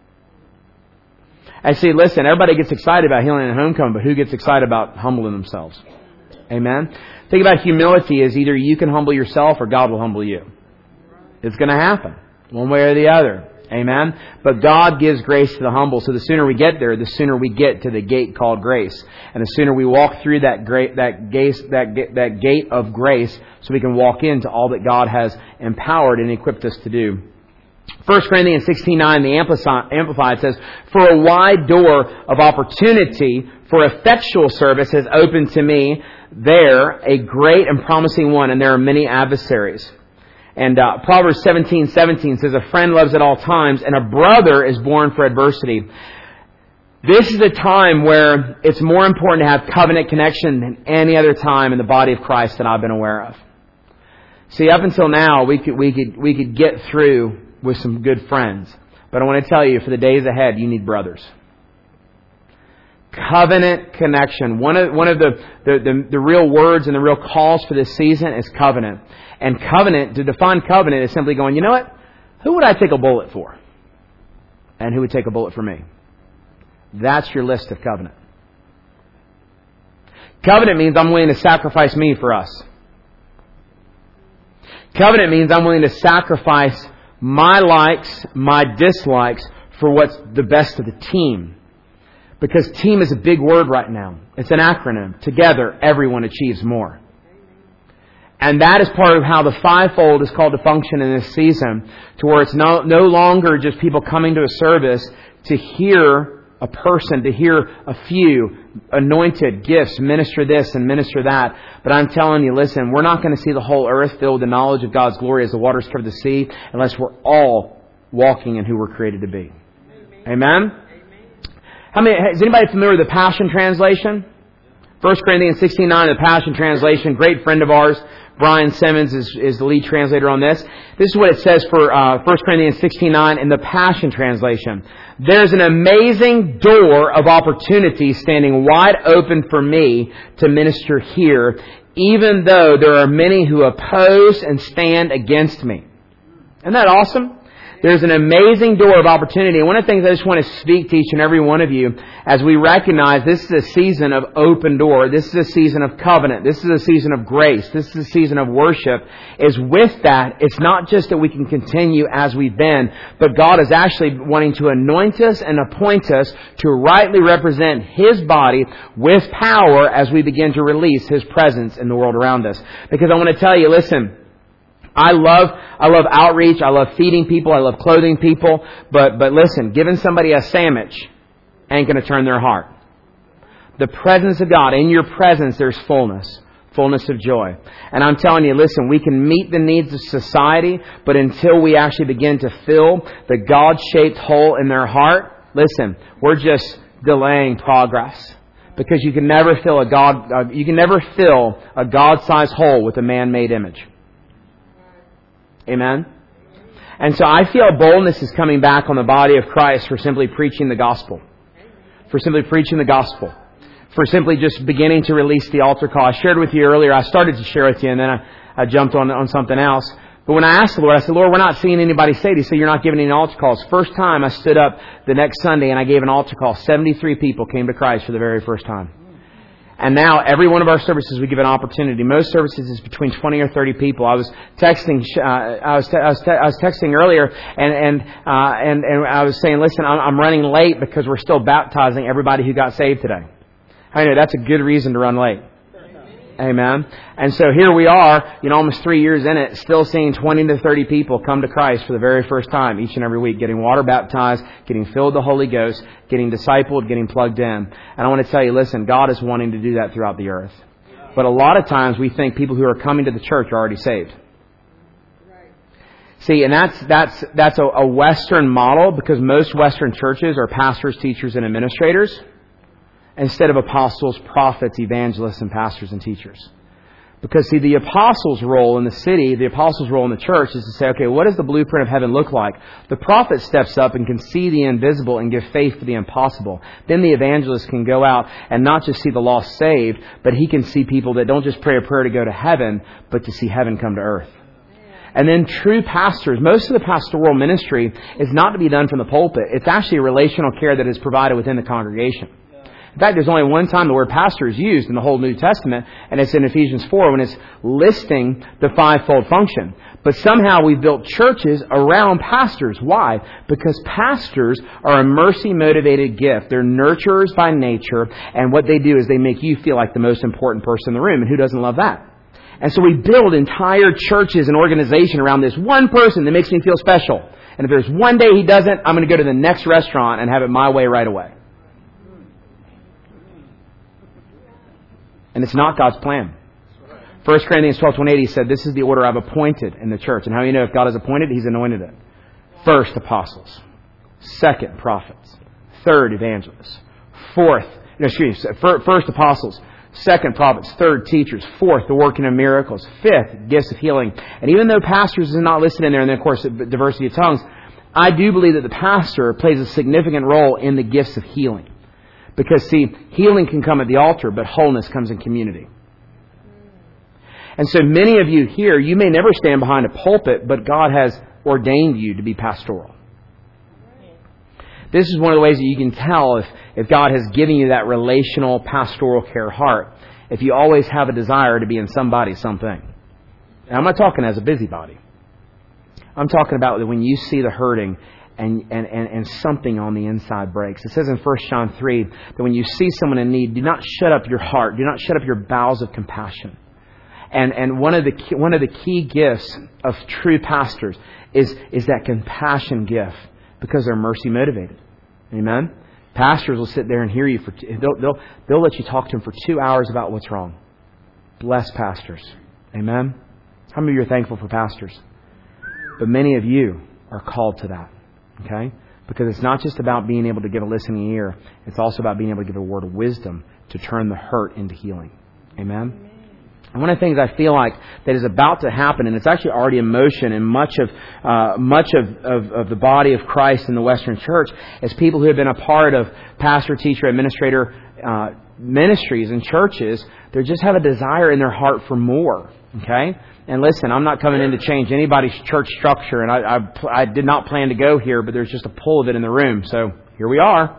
I see, listen, everybody gets excited about healing and homecoming, but who gets excited about humbling themselves? Amen? Think about humility as either you can humble yourself or God will humble you. It's going to happen, one way or the other. Amen? But God gives grace to the humble. So the sooner we get there, the sooner we get to the gate called grace. And the sooner we walk through that gate of grace so we can walk into all that God has empowered and equipped us to do. 1 Corinthians 16:9, the Amplified says, "For a wide door of opportunity for effectual service has opened to me there, a great and promising one, and there are many adversaries." And Proverbs 17:17 says, "A friend loves at all times, and a brother is born for adversity." This is a time where it's more important to have covenant connection than any other time in the body of Christ that I've been aware of. See, up until now, we could get through with some good friends. But I want to tell you, for the days ahead, you need brothers. Covenant connection. One of the real words and the real calls for this season is covenant. And covenant, to define covenant, is simply going, you know what? Who would I take a bullet for? And who would take a bullet for me? That's your list of covenant. Covenant means I'm willing to sacrifice me for us. Covenant means I'm willing to sacrifice my likes, my dislikes for what's the best of the team. Because team is a big word right now. It's an acronym. Together, everyone achieves more. And that is part of how the fivefold is called to function in this season, to where it's no longer just people coming to a service to hear a person, to hear a few anointed gifts, minister this and minister that. But I'm telling you, listen, we're not going to see the whole earth filled with the knowledge of God's glory as the waters cover the sea, unless we're all walking in who we're created to be. Amen? Is anybody familiar with the Passion Translation? 1 Corinthians 16:9, the Passion Translation. Great friend of ours, Brian Simmons, is the lead translator on this. This is what it says for 1 Corinthians 16:9 in the Passion Translation. "There's an amazing door of opportunity standing wide open for me to minister here, even though there are many who oppose and stand against me." Isn't that awesome? There's an amazing door of opportunity. And one of the things I just want to speak to each and every one of you as we recognize this is a season of open door. This is a season of covenant. This is a season of grace. This is a season of worship. Is with that, it's not just that we can continue as we've been, but God is actually wanting to anoint us and appoint us to rightly represent His body with power as we begin to release His presence in the world around us. Because I want to tell you, listen, I love outreach. I love feeding people. I love clothing people. But listen, giving somebody a sandwich ain't going to turn their heart. The presence of God, in your presence, there's fullness of joy. And I'm telling you, listen, we can meet the needs of society, but until we actually begin to fill the God-shaped hole in their heart, listen, we're just delaying progress. Because you can never fill a God-sized hole with a man-made image. Amen? And so I feel boldness is coming back on the body of Christ for simply preaching the gospel. For simply preaching the gospel. For simply just beginning to release the altar call. I shared with you earlier, I started to share with you and then I jumped on something else. But when I asked the Lord, I said, Lord, we're not seeing anybody saved. He said, you're not giving any altar calls. First time I stood up the next Sunday and I gave an altar call. 73 people came to Christ for the very first time. And now every one of our services we give an opportunity. Most services is between 20 or 30 people. I was texting. I was texting earlier, and I was saying, listen, I'm running late because we're still baptizing everybody who got saved today. I know that's a good reason to run late. Amen. And so here we are, almost 3 years in it, still seeing 20 to 30 people come to Christ for the very first time each and every week, getting water baptized, getting filled with the Holy Ghost, getting discipled, getting plugged in. And I want to tell you, listen, God is wanting to do that throughout the earth. But a lot of times we think people who are coming to the church are already saved. See, and that's a Western model, because most Western churches are pastors, teachers, and administrators, instead of apostles, prophets, evangelists, and pastors and teachers. Because, see, the apostles' role in the city, the apostles' role in the church is to say, okay, what does the blueprint of heaven look like? The prophet steps up and can see the invisible and give faith for the impossible. Then the evangelist can go out and not just see the lost saved, but he can see people that don't just pray a prayer to go to heaven, but to see heaven come to earth. And then true pastors, most of the pastoral ministry is not to be done from the pulpit. It's actually a relational care that is provided within the congregation. In fact, there's only one time the word pastor is used in the whole New Testament, and it's in Ephesians 4 when it's listing the fivefold function. But somehow we've built churches around pastors. Why? Because pastors are a mercy-motivated gift. They're nurturers by nature, and what they do is they make you feel like the most important person in the room, and who doesn't love that? And so we build entire churches and organization around this one person that makes me feel special. And if there's one day he doesn't, I'm going to go to the next restaurant and have it my way right away. And it's not God's plan. 1 Corinthians 12:28 said, this is the order I've appointed in the church. And how do you know if God has appointed it? He's anointed it. First, apostles. Second, prophets. Third, evangelists. First, apostles. Second, prophets. Third, teachers. Fourth, the working of miracles. Fifth, gifts of healing. And even though pastors is not listed in there, and then of course diversity of tongues, I do believe that the pastor plays a significant role in the gifts of healing. Because, see, healing can come at the altar, but wholeness comes in community. And so many of you here, you may never stand behind a pulpit, but God has ordained you to be pastoral. This is one of the ways that you can tell if God has given you that relational, pastoral care heart. If you always have a desire to be in somebody, something. And I'm not talking as a busybody. I'm talking about that when you see the hurting and something on the inside breaks. It says in 1 John 3 that when you see someone in need, do not shut up your heart. Do not shut up your bowels of compassion. And one of the key gifts of true pastors is that compassion gift, because they're mercy motivated. Amen. Pastors will sit there and hear you they'll let you talk to them for 2 hours about what's wrong. Bless pastors. Amen. How many of you are thankful for pastors? But many of you are called to that. Okay? Because it's not just about being able to give a listening ear. It's also about being able to give a word of wisdom to turn the hurt into healing. Amen? And one of the things I feel like that is about to happen, and it's actually already in motion in much of the body of Christ in the Western Church, is people who have been a part of pastor, teacher, administrator ministries and churches, they just have a desire in their heart for more. Okay? And listen, I'm not coming in to change anybody's church structure, and I did not plan to go here, but there's just a pull of it in the room. So here we are.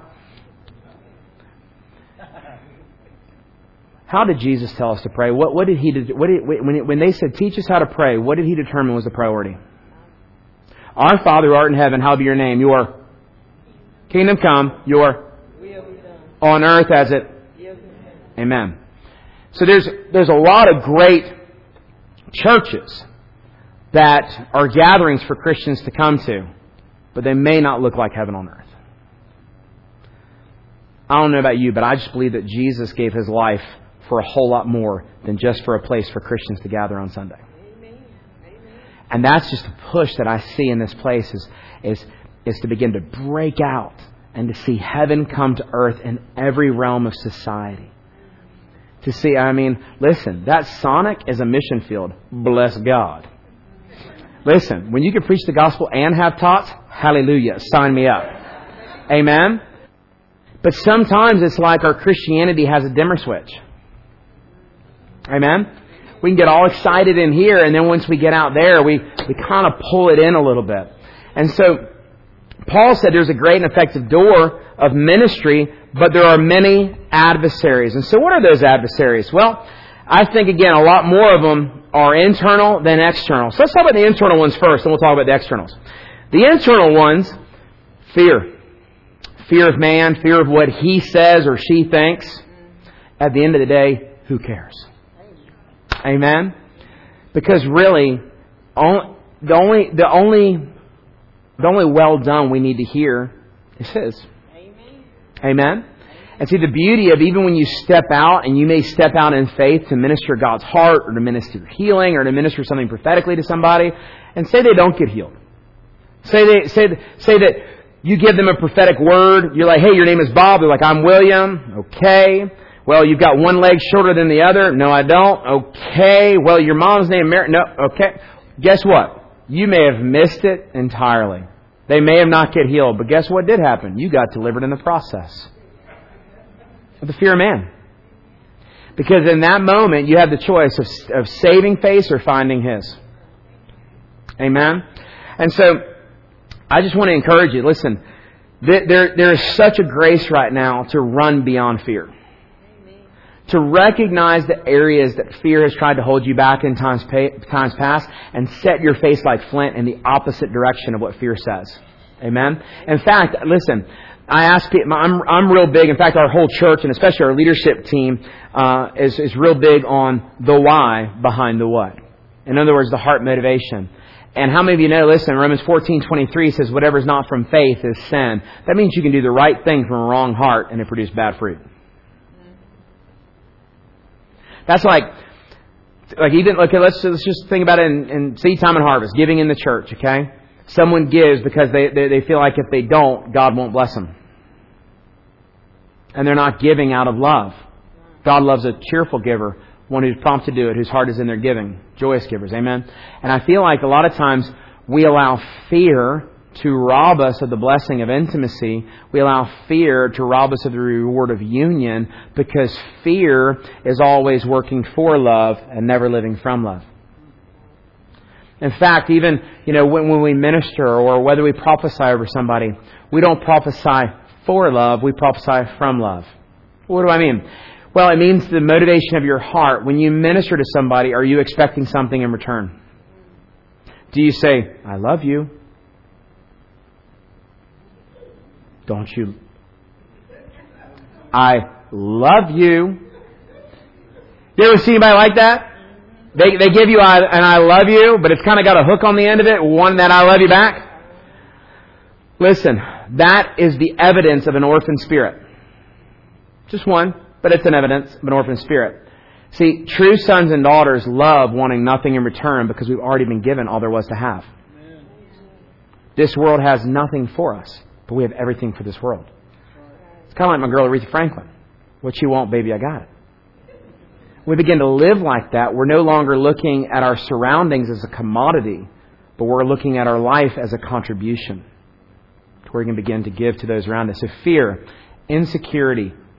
How did Jesus tell us to pray? What did He do? When they said, teach us how to pray, what did He determine was the priority? Our Father who art in heaven, hallowed be your name. Your kingdom come. Your on earth as it. Amen. So there's a lot of great churches that are gatherings for Christians to come to, but they may not look like heaven on earth. I don't know about you, but I just believe that Jesus gave His life for a whole lot more than just for a place for Christians to gather on Sunday. And that's just a push that I see in this place is to begin to break out and to see heaven come to earth in every realm of society. To see, listen, that Sonic is a mission field. Bless God. Listen, when you can preach the gospel and have tots, hallelujah, sign me up. Amen? But sometimes it's like our Christianity has a dimmer switch. Amen? We can get all excited in here, and then once we get out there, we kind of pull it in a little bit. And so, Paul said there's a great and effective door of ministry, but there are many adversaries. And so what are those adversaries? Well, I think, again, a lot more of them are internal than external. So let's talk about the internal ones first, and we'll talk about the externals. The internal ones, fear. Fear of man, fear of what he says or she thinks. At the end of the day, who cares? Amen? Because really, the only well done we need to hear is His. Amen? And see, the beauty of even when you step out, and you may step out in faith to minister God's heart, or to minister healing, or to minister something prophetically to somebody, and say they don't get healed. Say that you give them a prophetic word. You're like, hey, your name is Bob. They're like, I'm William. Okay. Well, you've got one leg shorter than the other. No, I don't. Okay. Well, your mom's name Mary. No. Okay. Guess what? You may have missed it entirely. They may have not get healed. But guess what did happen? You got delivered in the process. Of the fear of man. Because in that moment, you have the choice of saving face or finding His. Amen? And so, I just want to encourage you. Listen, there is such a grace right now to run beyond fear. To recognize the areas that fear has tried to hold you back in times past and set your face like flint in the opposite direction of what fear says. Amen? In fact, listen, I ask people, I'm real big. In fact, our whole church and especially our leadership team is real big on the why behind the what. In other words, the heart motivation. And how many of you know, listen, Romans 14:23 says, whatever is not from faith is sin. That means you can do the right thing from a wrong heart and it produce bad fruit. That's like even, okay, let's just think about it in seed time and harvest, giving in the church, okay? Someone gives because they feel like if they don't, God won't bless them. And they're not giving out of love. God loves a cheerful giver, one who's prompt to do it, whose heart is in their giving. Joyous givers, amen? And I feel like a lot of times we allow fear to rob us of the blessing of intimacy. We allow fear to rob us of the reward of union because fear is always working for love and never living from love. In fact, even, when we minister or whether we prophesy over somebody, we don't prophesy for love, we prophesy from love. What do I mean? Well, it means the motivation of your heart. When you minister to somebody, are you expecting something in return? Do you say, I love you? Don't you? I love you. You ever see anybody like that? They give you an I love you, but it's kind of got a hook on the end of it, one that I love you back. Listen, that is the evidence of an orphan spirit. Just one, but it's an evidence of an orphan spirit. See, true sons and daughters love wanting nothing in return because we've already been given all there was to have. This world has nothing for us, but we have everything for this world. It's kind of like my girl Aretha Franklin. What you want, baby, I got it. We begin to live like that. We're no longer looking at our surroundings as a commodity, but we're looking at our life as a contribution to where we can begin to give to those around us. So fear, insecurity,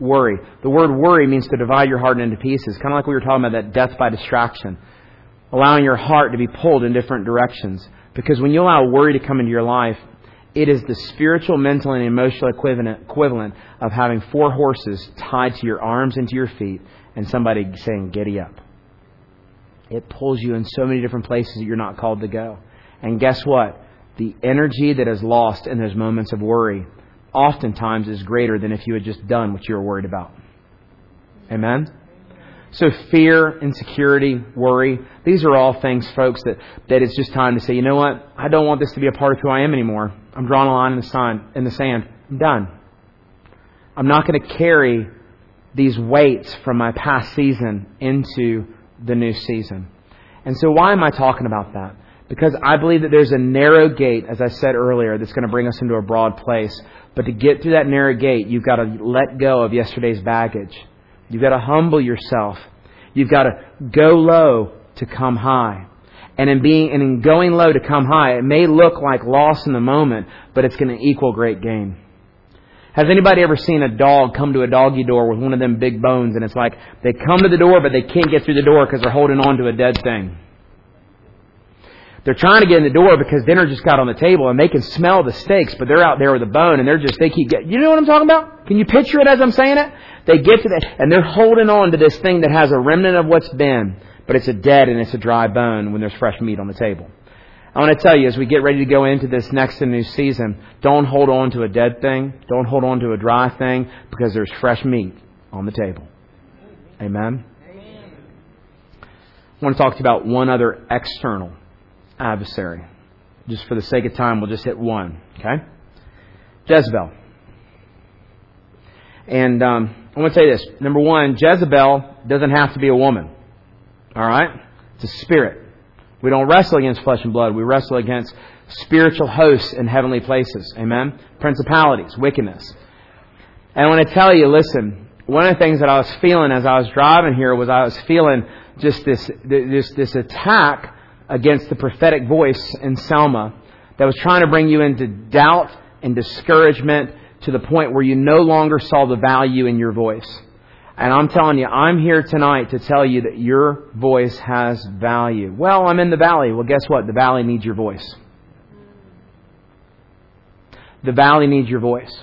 worry. The word worry means to divide your heart into pieces. Kind of like we were talking about that death by distraction. Allowing your heart to be pulled in different directions. Because when you allow worry to come into your life, it is the spiritual, mental, and emotional equivalent of having 4 horses tied to your arms and to your feet and somebody saying, "Giddy up." It pulls you in so many different places that you're not called to go. And guess what? The energy that is lost in those moments of worry oftentimes is greater than if you had just done what you were worried about. Amen? So fear, insecurity, worry, these are all things, folks, that it's just time to say, you know what? I don't want this to be a part of who I am anymore. I'm drawing a line in the sand. I'm done. I'm not going to carry these weights from my past season into the new season. And so why am I talking about that? Because I believe that there's a narrow gate, as I said earlier, that's going to bring us into a broad place. But to get through that narrow gate, you've got to let go of yesterday's baggage. You've got to humble yourself. You've got to go low to come high. And in going low to come high, it may look like loss in the moment, but it's going to equal great gain. Has anybody ever seen a dog come to a doggy door with one of them big bones, and it's like they come to the door, but they can't get through the door because they're holding on to a dead thing? They're trying to get in the door because dinner just got on the table, and they can smell the steaks, but they're out there with a bone, and they keep getting... You know what I'm talking about? Can you picture it as I'm saying it? They get to that, and they're holding on to this thing that has a remnant of what's been, but it's a dead and it's a dry bone when there's fresh meat on the table. I want to tell you, as we get ready to go into this next and new season, don't hold on to a dead thing. Don't hold on to a dry thing, because there's fresh meat on the table. Amen? I want to talk to you about one other external adversary. Just for the sake of time, we'll just hit one. Okay? Jezebel. And I want to tell you this. Number one, Jezebel doesn't have to be a woman. All right? It's a spirit. We don't wrestle against flesh and blood. We wrestle against spiritual hosts in heavenly places. Amen? Principalities, wickedness. And I want to tell you, listen, one of the things that I was feeling as I was driving here was I was feeling just this attack against the prophetic voice in Selma that was trying to bring you into doubt and discouragement to the point where you no longer saw the value in your voice. And I'm telling you, I'm here tonight to tell you that your voice has value. Well, I'm in the valley. Well, guess what? The valley needs your voice. The valley needs your voice.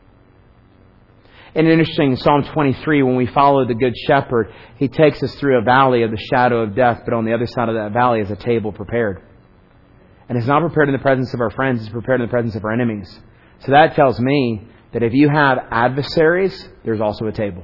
And interesting, in Psalm 23, when we follow the Good Shepherd, He takes us through a valley of the shadow of death, but on the other side of that valley is a table prepared. And it's not prepared in the presence of our friends, it's prepared in the presence of our enemies. So that tells me that if you have adversaries, there's also a table.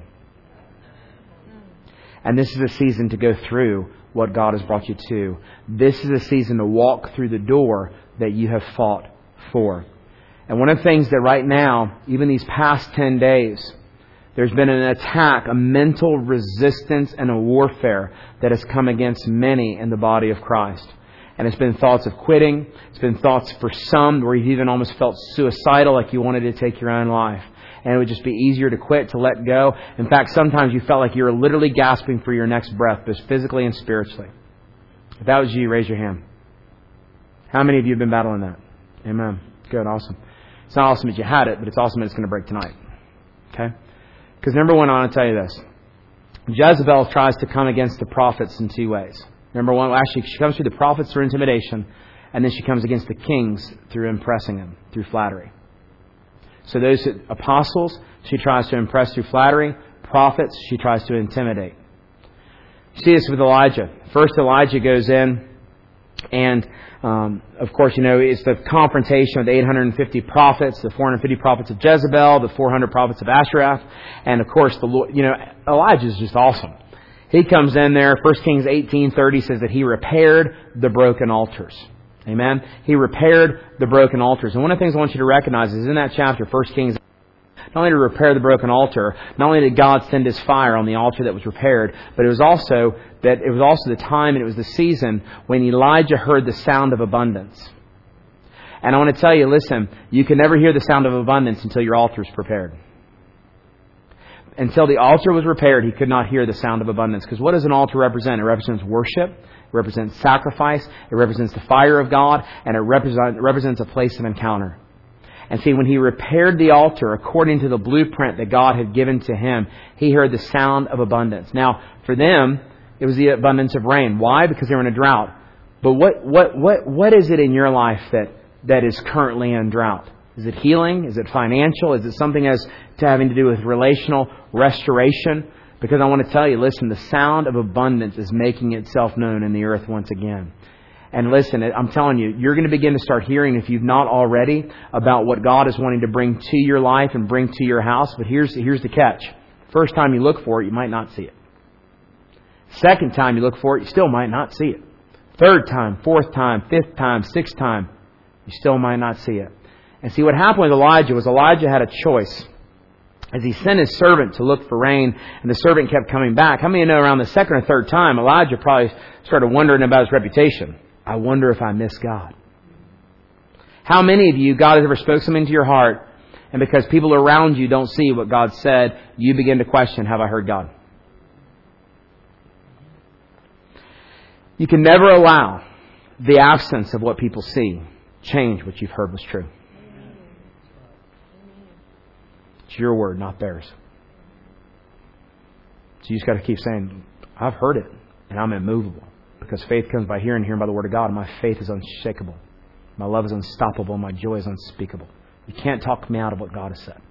And this is a season to go through what God has brought you to. This is a season to walk through the door that you have fought for. And one of the things that right now, even these past 10 days, there's been an attack, a mental resistance and a warfare that has come against many in the body of Christ. And it's been thoughts of quitting. It's been thoughts for some where you've even almost felt suicidal, like you wanted to take your own life. And it would just be easier to quit, to let go. In fact, sometimes you felt like you were literally gasping for your next breath, both physically and spiritually. If that was you, raise your hand. How many of you have been battling that? Amen. Good, awesome. It's not awesome that you had it, but it's awesome that it's going to break tonight. Okay? Because number one, I want to tell you this. Jezebel tries to come against the prophets in 2 ways. Number one, actually, she comes through the prophets through intimidation, and then she comes against the kings through impressing them, through flattery. So those apostles, she tries to impress through flattery. Prophets, she tries to intimidate. You see this with Elijah. First, Elijah goes in, and of course, you know, it's the confrontation with the 850 prophets, the 450 prophets of Jezebel, the 400 prophets of Asherah, and of course, Elijah is just awesome. He comes in there. 1 Kings 18:30 says that he repaired the broken altars. Amen. He repaired the broken altars. And one of the things I want you to recognize is in that chapter, 1 Kings, not only to repair the broken altar, not only did God send His fire on the altar that was repaired, but it was also the time and it was the season when Elijah heard the sound of abundance. And I want to tell you, listen, you can never hear the sound of abundance until your altar is prepared. Until the altar was repaired, he could not hear the sound of abundance. Because what does an altar represent? It represents worship. It represents sacrifice. It represents the fire of God. And it represents a place of encounter. And see, when he repaired the altar according to the blueprint that God had given to him, he heard the sound of abundance. Now, for them, it was the abundance of rain. Why? Because they were in a drought. But what is it in your life that is currently in drought? Is it healing? Is it financial? Is it something as to having to do with relational restoration? Because I want to tell you, listen, the sound of abundance is making itself known in the earth once again. And listen, I'm telling you, you're going to begin to start hearing, if you've not already, about what God is wanting to bring to your life and bring to your house. But here's the catch. First time you look for it, you might not see it. Second time you look for it, you still might not see it. Third time, fourth time, fifth time, sixth time, you still might not see it. And see, what happened with Elijah was Elijah had a choice. As he sent his servant to look for rain, and the servant kept coming back. How many of you know around the second or third time, Elijah probably started wondering about his reputation? I wonder if I miss God. How many of you, God has ever spoke something into your heart, and because people around you don't see what God said, you begin to question, have I heard God? You can never allow the absence of what people see change what you've heard was true. It's your word, not theirs. So you just got to keep saying, I've heard it, and I'm immovable. Because faith comes by hearing, hearing by the Word of God. And my faith is unshakable. My love is unstoppable. My joy is unspeakable. You can't talk me out of what God has said.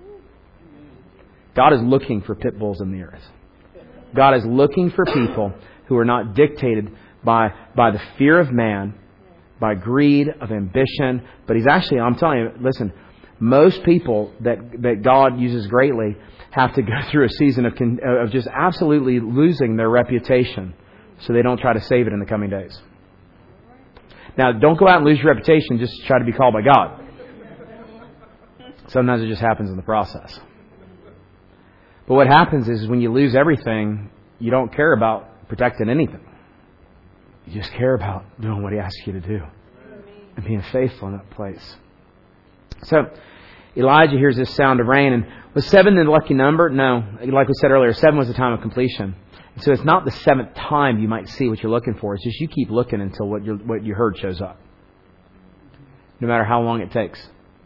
God is looking for pit bulls in the earth. God is looking for people who are not dictated by the fear of man, by greed, of ambition. But He's actually, I'm telling you, listen, most people that God uses greatly have to go through a season of just absolutely losing their reputation, so they don't try to save it in the coming days. Now, don't go out and lose your reputation just to try to be called by God. Sometimes it just happens in the process. But what happens is when you lose everything, you don't care about protecting anything. You just care about doing what He asks you to do and being faithful in that place. So, Elijah hears this sound of rain. And was 7 the lucky number? No. Like we said earlier, 7 was the time of completion. So it's not the 7th time you might see what you're looking for. It's just you keep looking until what you heard shows up. No matter how long it takes.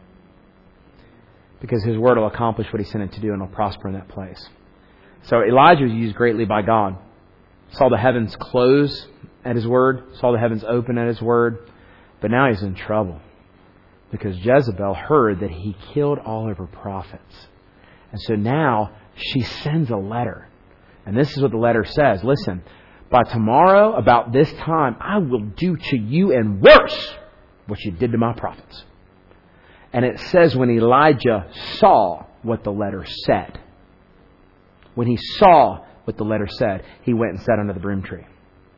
Because His Word will accomplish what He sent it to do, and it'll prosper in that place. So Elijah was used greatly by God. Saw the heavens close at His Word. Saw the heavens open at His Word. But now he's in trouble. Because Jezebel heard that he killed all of her prophets. And so now she sends a letter. And this is what the letter says. Listen, by tomorrow, about this time, I will do to you and worse what you did to my prophets. And it says when Elijah saw what the letter said. When he saw what the letter said, he went and sat under the broom tree.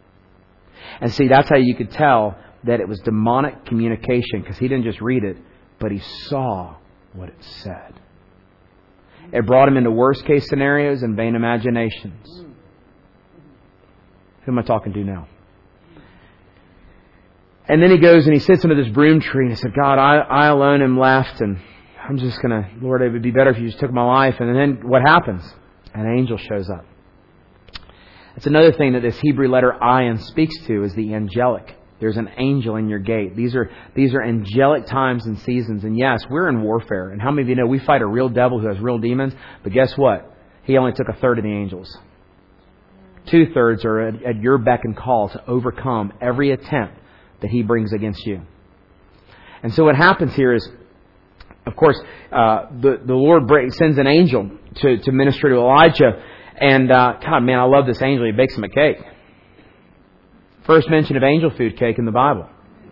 And see, that's how you could tell that it was demonic communication, because he didn't just read it, but he saw what it said. It brought him into worst case scenarios and vain imaginations. Who am I talking to now? And then he goes and he sits under this broom tree and he said, God, I alone am left, and I'm just going to, Lord, it would be better if you just took my life. And then what happens? An angel shows up. That's another thing that this Hebrew letter ayin speaks to, is the angelic. There's an angel in your gate. These are angelic times and seasons. And yes, we're in warfare. And how many of you know we fight a real devil who has real demons? But guess what? He only took 1/3 of the angels. 2/3 are at your beck and call to overcome every attempt that he brings against you. And so what happens here is, of course, the Lord sends an angel to minister to Elijah. And God, man, I love this angel. He bakes him a cake. First mention of angel food cake in the Bible.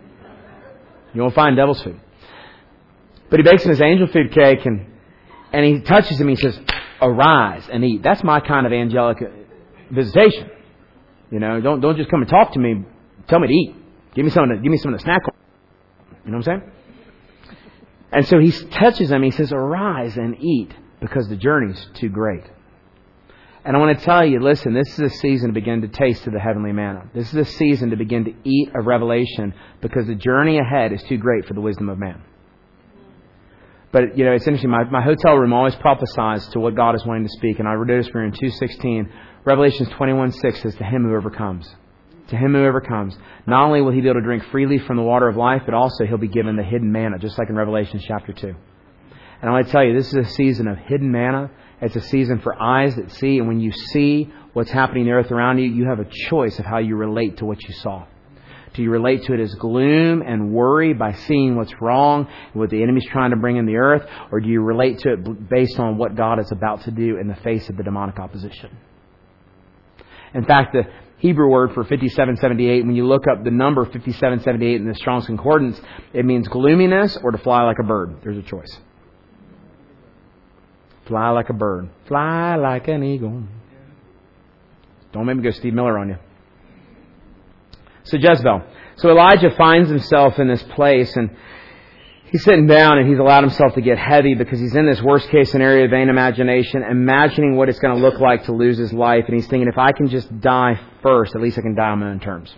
You won't find devil's food. But he bakes him his angel food cake, and he touches him. He says, "Arise and eat." That's my kind of angelic visitation. You know, don't just come and talk to me. Tell me to eat. Give me something to snack on. You know what I'm saying? And so he touches him. He says, "Arise and eat, because the journey's too great." And I want to tell you, listen, this is a season to begin to taste of the heavenly manna. This is a season to begin to eat of revelation, because the journey ahead is too great for the wisdom of man. But, you know, it's interesting. My hotel room always prophesies to what God is wanting to speak. And I noticed we're in 2:16. Revelations 21:6 says, "To him who overcomes." To him who overcomes. Not only will he be able to drink freely from the water of life, but also he'll be given the hidden manna, just like in Revelation chapter 2. And I want to tell you, this is a season of hidden manna. It's a season for eyes that see. And when you see what's happening in the earth around you, you have a choice of how you relate to what you saw. Do you relate to it as gloom and worry by seeing what's wrong and what the enemy's trying to bring in the earth? Or do you relate to it based on what God is about to do in the face of the demonic opposition? In fact, the Hebrew word for 5778, when you look up the number 5778 in the Strong's Concordance, it means gloominess or to fly like a bird. There's a choice. Fly like a bird. Fly like an eagle. Don't make me go Steve Miller on you. So Jezebel. So Elijah finds himself in this place, and he's sitting down and he's allowed himself to get heavy because he's in this worst case scenario of vain imagination, imagining what it's going to look like to lose his life. And he's thinking, if I can just die first, at least I can die on my own terms.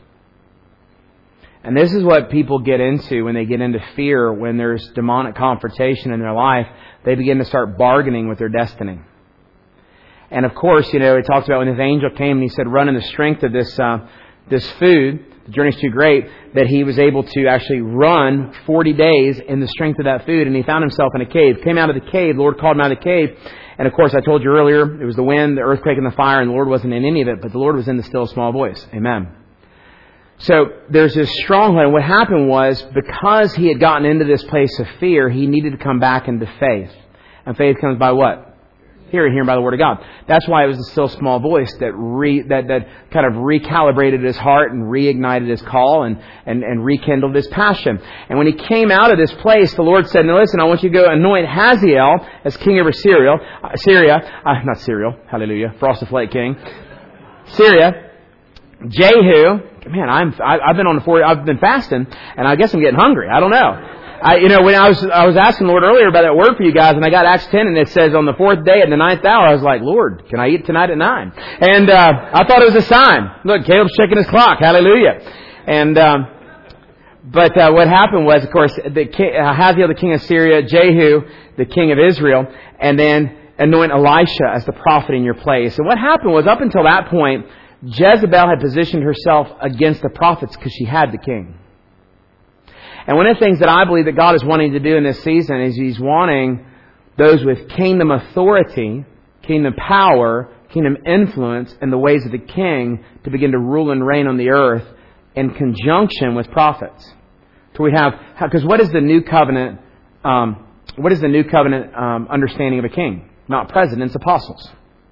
And this is what people get into when they get into fear, when there's demonic confrontation in their life. They begin to start bargaining with their destiny. And of course, it talks about when this angel came and he said, run in the strength of this food. The journey's too great, that he was able to actually run 40 days in the strength of that food. And he found himself in a cave. Came out of the cave. The Lord called him out of the cave. And of course, I told you earlier, it was the wind, the earthquake, and the fire, and the Lord wasn't in any of it, but the Lord was in the still small voice. Amen. So there's this stronghold. And what happened was, because he had gotten into this place of fear, he needed to come back into faith. And faith comes by what? Hearing by the Word of God. That's why it was the still small voice that kind of recalibrated his heart and reignited his call and rekindled his passion. And when he came out of this place, the Lord said, now listen, I want you to go anoint Hazael as king over Syria. Not Syria, hallelujah, Frosted Flake King. Syria. Jehu. Man, I've been fasting, and I guess I'm getting hungry. I don't know. When I was asking the Lord earlier about that word for you guys, and I got Acts 10, and it says on the 4th day at the 9th hour, I was like, Lord, can I eat tonight at 9? And I thought it was a sign. Look, Caleb's checking his clock. Hallelujah. And but what happened was, of course, Hazael, the king of Syria, Jehu, the king of Israel, and then anoint Elisha as the prophet in your place. And what happened was, up until that point, Jezebel had positioned herself against the prophets because she had the king. And one of the things that I believe that God is wanting to do in this season is He's wanting those with kingdom authority, kingdom power, kingdom influence, and the ways of the king to begin to rule and reign on the earth in conjunction with prophets. So we have, because what is the new covenant? What is the new covenant understanding of a king? Not presidents, apostles.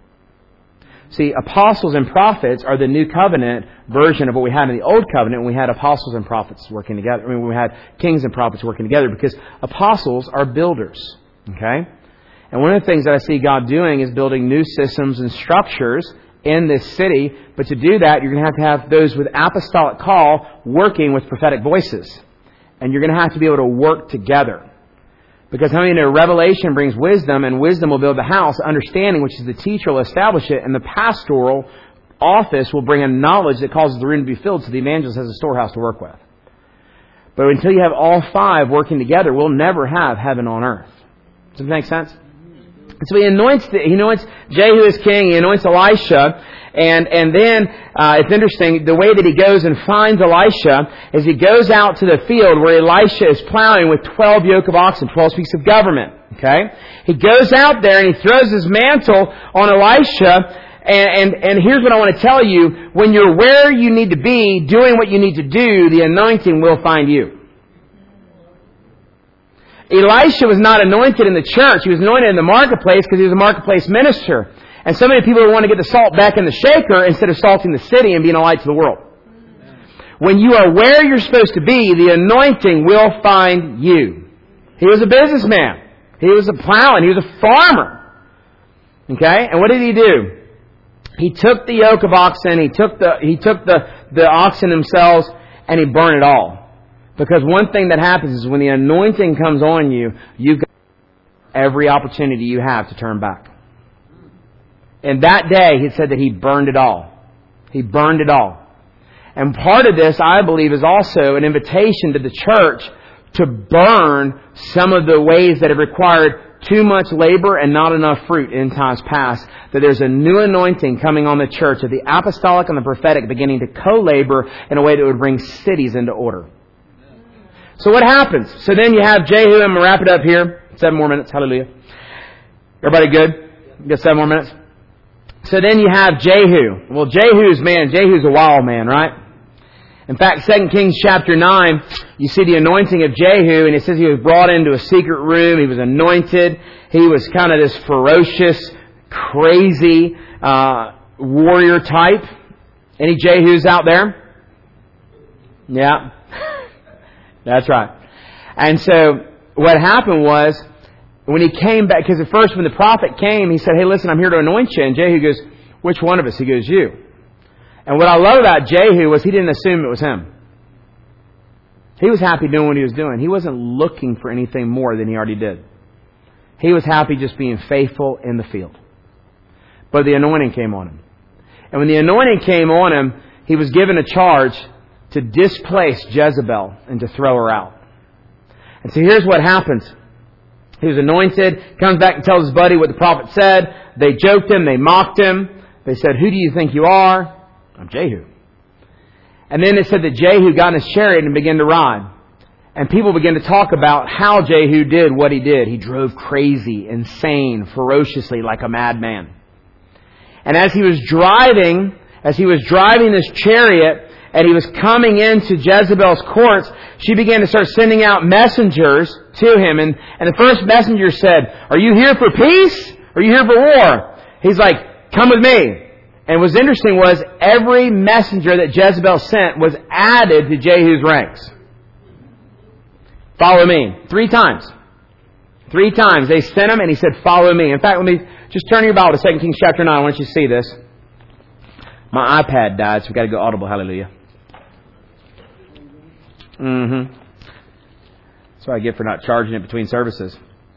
See, apostles and prophets are the new covenant version of what we had in the old covenant when we had apostles and prophets working together. We had kings and prophets working together, because apostles are builders. Okay? And one of the things that I see God doing is building new systems and structures in this city. But to do that, you're going to have those with apostolic call working with prophetic voices. And you're going to have to be able to work together. Because how many know revelation brings wisdom, and wisdom will build the house. Understanding, which is the teacher, will establish it, and the pastoral office will bring in knowledge that causes the room to be filled, so the evangelist has a storehouse to work with. But until you have all five working together, we'll never have heaven on earth. Does that make sense? So he anoints Jehu as king, he anoints Elisha, and then it's interesting, the way that he goes and finds Elisha is he goes out to the field where Elisha is plowing with 12 yoke of oxen. 12 speaks of government. Okay? He goes out there and he throws his mantle on Elisha, and here's what I want to tell you. When you're where you need to be, doing what you need to do, the anointing will find you. Elisha was not anointed in the church. He was anointed in the marketplace because he was a marketplace minister. And so many people want to get the salt back in the shaker instead of salting the city and being a light to the world. When you are where you're supposed to be, the anointing will find you. He was a businessman. He was a plowman. He was a farmer. Okay? And what did he do? He took the yoke of oxen. He took the oxen themselves, and he burned it all. Because one thing that happens is when the anointing comes on you, you've got every opportunity you have to turn back. And that day, he said that he burned it all. He burned it all. And part of this, I believe, is also an invitation to the church to burn some of the ways that have required too much labor and not enough fruit in times past. That there's a new anointing coming on the church of the apostolic and the prophetic beginning to co-labor in a way that would bring cities into order. So what happens? So then you have Jehu, and we'll wrap it up here. 7 more minutes. Hallelujah. Everybody good? Got 7 more minutes? So then you have Jehu. Well, Jehu's a wild man, right? In fact, 2 Kings chapter 9, you see the anointing of Jehu, and it says he was brought into a secret room. He was anointed. He was kind of this ferocious, crazy warrior type. Any Jehus out there? Yeah. That's right. And so what happened was, when he came back, because at first when the prophet came, he said, hey, listen, I'm here to anoint you. And Jehu goes, which one of us? He goes, you. And what I love about Jehu was he didn't assume it was him. He was happy doing what he was doing. He wasn't looking for anything more than he already did. He was happy just being faithful in the field. But the anointing came on him. And when the anointing came on him, he was given a charge to displace Jezebel and to throw her out. And so here's what happens. He was anointed, comes back and tells his buddy what the prophet said. They joked him, they mocked him. They said, who do you think you are? I'm Jehu. And then it said that Jehu got in his chariot and began to ride. And people began to talk about how Jehu did what he did. He drove crazy, insane, ferociously like a madman. And as he was driving this chariot, and he was coming into Jezebel's courts, she began to start sending out messengers to him. And the first messenger said, are you here for peace? Or are you here for war? He's like, come with me. And what's interesting was every messenger that Jezebel sent was added to Jehu's ranks. Follow me. 3 times. 3 times they sent him and he said, follow me. In fact, let me just turn your Bible to 2 Kings chapter 9. I want you to see this. My iPad died, so we've got to go audible. Hallelujah. That's what I get for not charging it between services.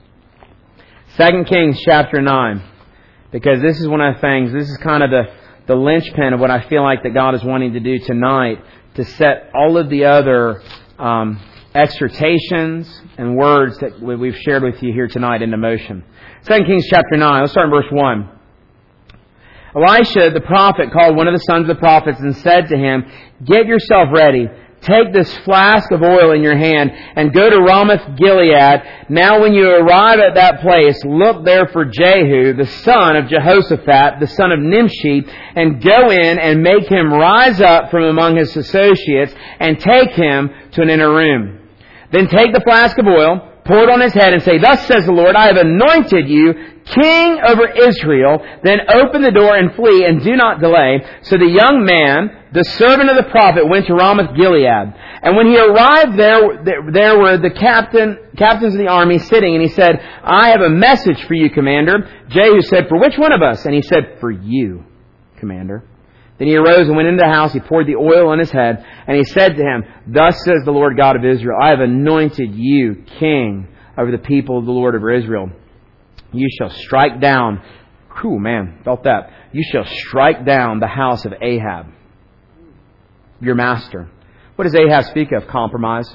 2 Kings chapter 9. Because this is one of the things, this is kind of the linchpin of what I feel like that God is wanting to do tonight, to set all of the other exhortations and words that we've shared with you here tonight into motion. 2 Kings chapter 9, let's start in verse 1. Elisha, the prophet, called one of the sons of the prophets and said to him, get yourself ready. Take this flask of oil in your hand and go to Ramoth Gilead. Now when you arrive at that place, look there for Jehu, the son of Jehoshaphat, the son of Nimshi, and go in and make him rise up from among his associates and take him to an inner room. Then take the flask of oil, pour it on his head and say, thus says the Lord, I have anointed you king over Israel. Then open the door and flee and do not delay. So the young man, the servant of the prophet, went to Ramoth Gilead. And when he arrived there were the captains of the army sitting, and he said, I have a message for you, commander. Jehu said, for which one of us? And he said, for you, commander. Then he arose and went into the house. He poured the oil on his head, and he said to him, thus says the Lord God of Israel, I have anointed you king over the people of the Lord over Israel. You shall strike down, felt that. You shall strike down the house of Ahab, your master. What does Ahab speak of? Compromise.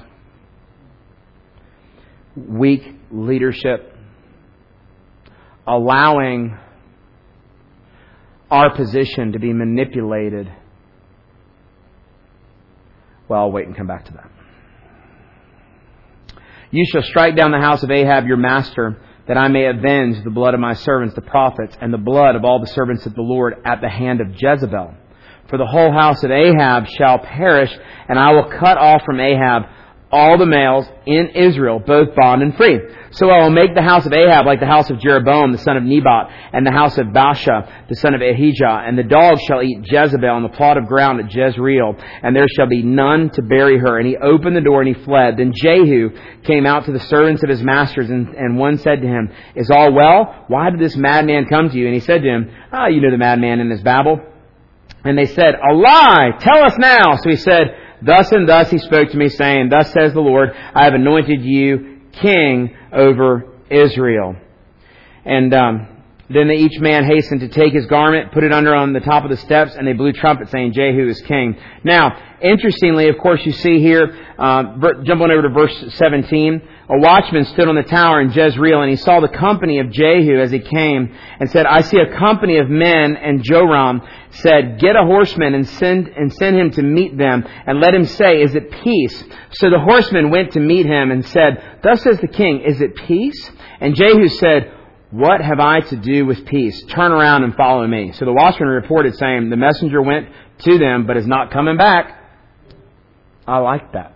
Weak leadership. Allowing our position to be manipulated. Well, I'll wait and come back to that. You shall strike down the house of Ahab, your master, that I may avenge the blood of my servants, the prophets, and the blood of all the servants of the Lord at the hand of Jezebel. For the whole house of Ahab shall perish, and I will cut off from Ahab all the males in Israel, both bond and free. So I will make the house of Ahab like the house of Jeroboam, the son of Nebat, and the house of Baasha, the son of Ahijah. And the dogs shall eat Jezebel on the plot of ground at Jezreel, and there shall be none to bury her. And he opened the door and he fled. Then Jehu came out to the servants of his masters, and one said to him, is all well? Why did this madman come to you? And he said to him, you know the madman in his babble. And they said, a lie! Tell us now! So he said, thus and thus he spoke to me, saying, thus says the Lord, I have anointed you king over Israel. And Then each man hastened to take his garment, put it under on the top of the steps, and they blew trumpets saying, Jehu is king. Now, interestingly, of course, you see here, jump on over to verse 17. A watchman stood on the tower in Jezreel, and he saw the company of Jehu as he came, and said, I see a company of men. And Joram said, Get a horseman and send him to meet them, and let him say, Is it peace? So the horseman went to meet him and said, Thus says the king, Is it peace? And Jehu said, What have I to do with peace? Turn around and follow me. So the watchman reported, saying, The messenger went to them, but is not coming back. I like that.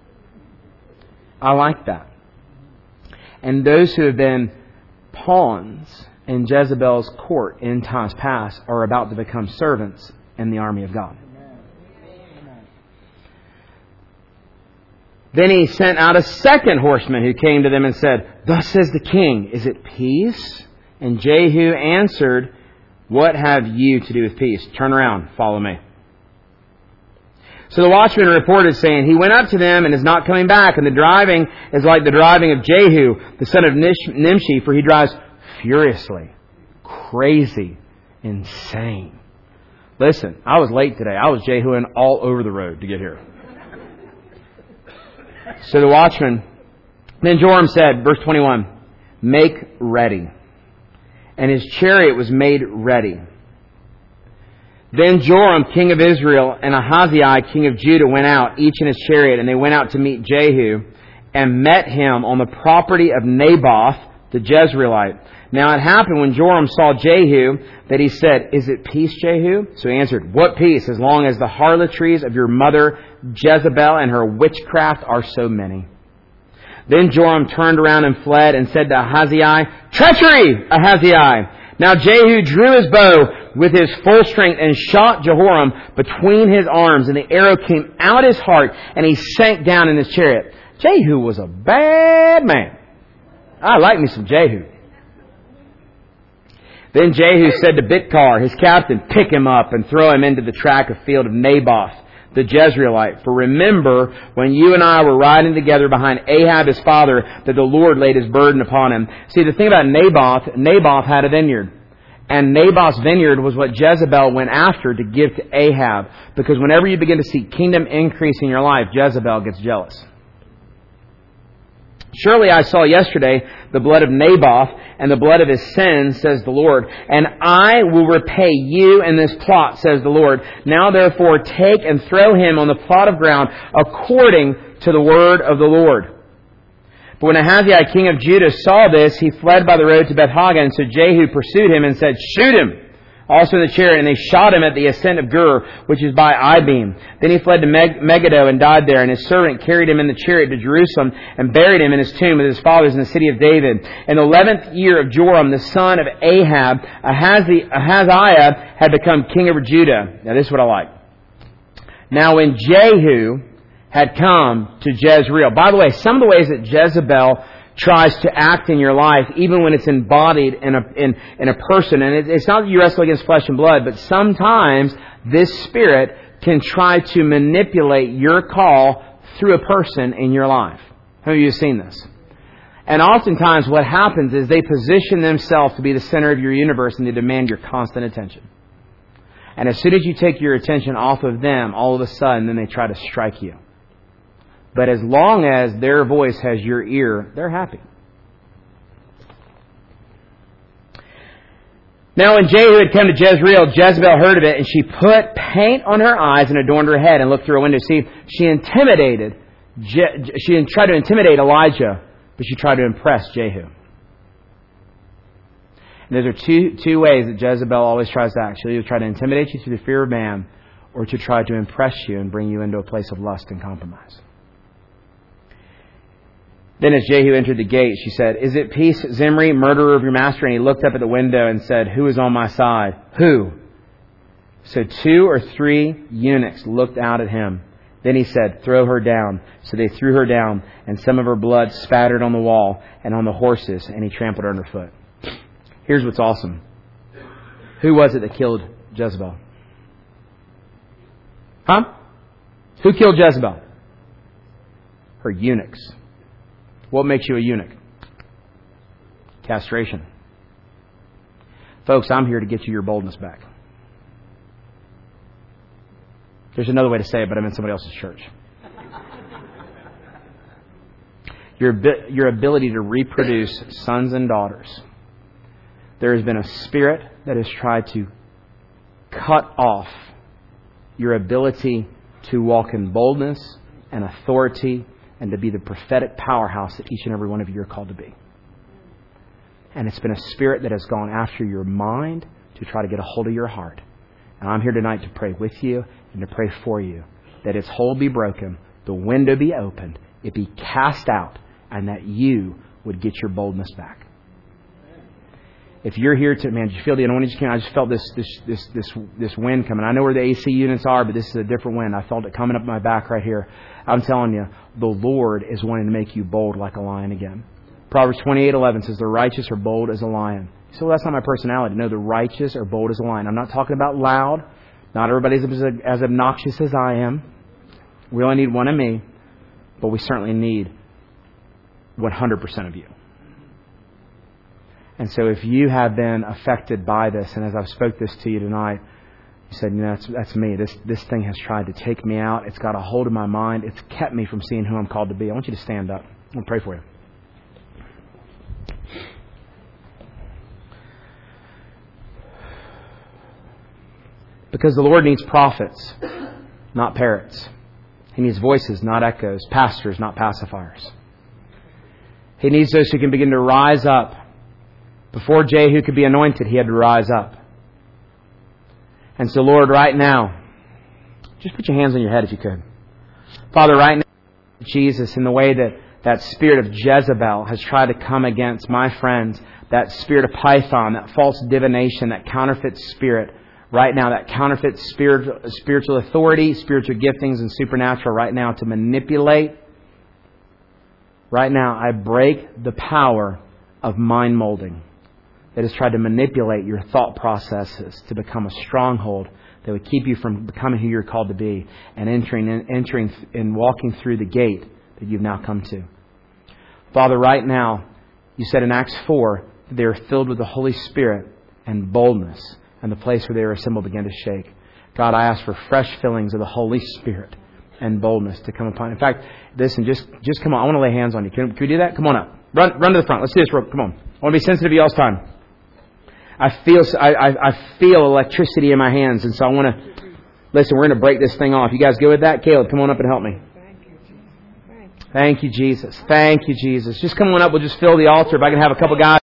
I like that. And those who have been pawns in Jezebel's court in times past are about to become servants in the army of God. Then he sent out a second horseman who came to them and said, Thus says the king, Is it peace? And Jehu answered, What have you to do with peace? Turn around, follow me. So the watchman reported, saying, He went up to them and is not coming back, and the driving is like the driving of Jehu, the son of Nimshi, for he drives furiously, crazy, insane. Listen, I was late today. I was Jehuing all over the road to get here. So the watchman, then Joram said, verse 21, Make ready. And his chariot was made ready. Then Joram, king of Israel, and Ahaziah, king of Judah, went out, each in his chariot, and they went out to meet Jehu, and met him on the property of Naboth, the Jezreelite. Now it happened when Joram saw Jehu, that he said, Is it peace, Jehu? So he answered, What peace, as long as the harlotries of your mother Jezebel and her witchcraft are so many? Then Joram turned around and fled, and said to Ahaziah, Treachery, Ahaziah! Now Jehu drew his bow with his full strength and shot Jehoram between his arms, and the arrow came out his heart, and he sank down in his chariot. Jehu was a bad man. I like me some Jehu. Then Jehu said to Bidkar, his captain, Pick him up and throw him into the track of field of Naboth, the Jezreelite. For remember, when you and I were riding together behind Ahab his father, that the Lord laid his burden upon him. See, the thing about Naboth had a vineyard. And Naboth's vineyard was what Jezebel went after to give to Ahab. Because whenever you begin to see kingdom increase in your life, Jezebel gets jealous. Surely I saw yesterday the blood of Naboth and the blood of his sins, says the Lord, and I will repay you in this plot, says the Lord. Now therefore take and throw him on the plot of ground according to the word of the Lord. But when Ahaziah, king of Judah, saw this, he fled by the road to Beth-Haggan. So Jehu pursued him and said, Shoot him! Also in the chariot, and they shot him at the ascent of Gur, which is by Ibim. Then he fled to Megiddo and died there, and his servant carried him in the chariot to Jerusalem and buried him in his tomb with his fathers in the city of David. In the 11th year of Joram, the son of Ahab, Ahaziah had become king over Judah. Now this is what I like. Now when Jehu had come to Jezreel. By the way, some of the ways that Jezebel tries to act in your life, even when it's embodied in a person. And it's not that you wrestle against flesh and blood, but sometimes this spirit can try to manipulate your call through a person in your life. How many of you have seen this? And oftentimes what happens is they position themselves to be the center of your universe, and they demand your constant attention. And as soon as you take your attention off of them, all of a sudden, then they try to strike you. But as long as their voice has your ear, they're happy. Now when Jehu had come to Jezreel, Jezebel heard of it, and she put paint on her eyes and adorned her head and looked through a window. See, she tried to intimidate Elijah, but she tried to impress Jehu. And those are two ways that Jezebel always tries to act. She'll either try to intimidate you through the fear of man, or to try to impress you and bring you into a place of lust and compromise. Then as Jehu entered the gate, she said, Is it peace, Zimri, murderer of your master? And he looked up at the window and said, Who is on my side? Who? So 2 or 3 eunuchs looked out at him. Then he said, Throw her down. So they threw her down, and some of her blood spattered on the wall and on the horses, and he trampled her underfoot. Here's what's awesome. Who was it that killed Jezebel? Huh? Who killed Jezebel? Her eunuchs. What makes you a eunuch? Castration. Folks, I'm here to get you your boldness back. There's another way to say it, but I'm in somebody else's church. Your ability to reproduce sons and daughters. There has been a spirit that has tried to cut off your ability to walk in boldness and authority and to be the prophetic powerhouse that each and every one of you are called to be. And it's been a spirit that has gone after your mind to try to get a hold of your heart. And I'm here tonight to pray with you and to pray for you that its hold be broken, the window be opened, it be cast out, and that you would get your boldness back. If you're here to, man, did you feel the anointing just came? I just felt this wind coming. I know where the AC units are, but this is a different wind. I felt it coming up my back right here. I'm telling you, the Lord is wanting to make you bold like a lion again. Proverbs 28:11 says, the righteous are bold as a lion. So that's not my personality. No, the righteous are bold as a lion. I'm not talking about loud. Not everybody's as obnoxious as I am. We only need one of me, but we certainly need 100% of you. And so if you have been affected by this, and as I've spoke this to you tonight, you said, that's me. This thing has tried to take me out. It's got a hold of my mind. It's kept me from seeing who I'm called to be. I want you to stand up. I'm going to pray for you. Because the Lord needs prophets, not parrots. He needs voices, not echoes. Pastors, not pacifiers. He needs those who can begin to rise up. Before Jehu could be anointed, he had to rise up. And so, Lord, right now, just put your hands on your head if you could. Father, right now, Jesus, in the way that spirit of Jezebel has tried to come against my friends, that spirit of Python, that false divination, that counterfeit spirit, right now, that counterfeit spiritual authority, spiritual giftings, and supernatural right now to manipulate. Right now, I break the power of mind molding that has tried to manipulate your thought processes to become a stronghold that would keep you from becoming who you're called to be and entering and walking through the gate that you've now come to. Father, right now, you said in Acts 4 that they are filled with the Holy Spirit and boldness, and the place where they are assembled began to shake. God, I ask for fresh fillings of the Holy Spirit and boldness to come upon. In fact, listen, just come on. I want to lay hands on you. Can we do that? Come on up. Run to the front. Let's do this. Come on. I want to be sensitive to y'all's time. I feel electricity in my hands, and so I want to listen. We're going to break this thing off. You guys good with that? Caleb, come on up and help me. Thank you, Jesus. Thank you, Jesus. Just come on up. We'll just fill the altar. If I can have a couple guys.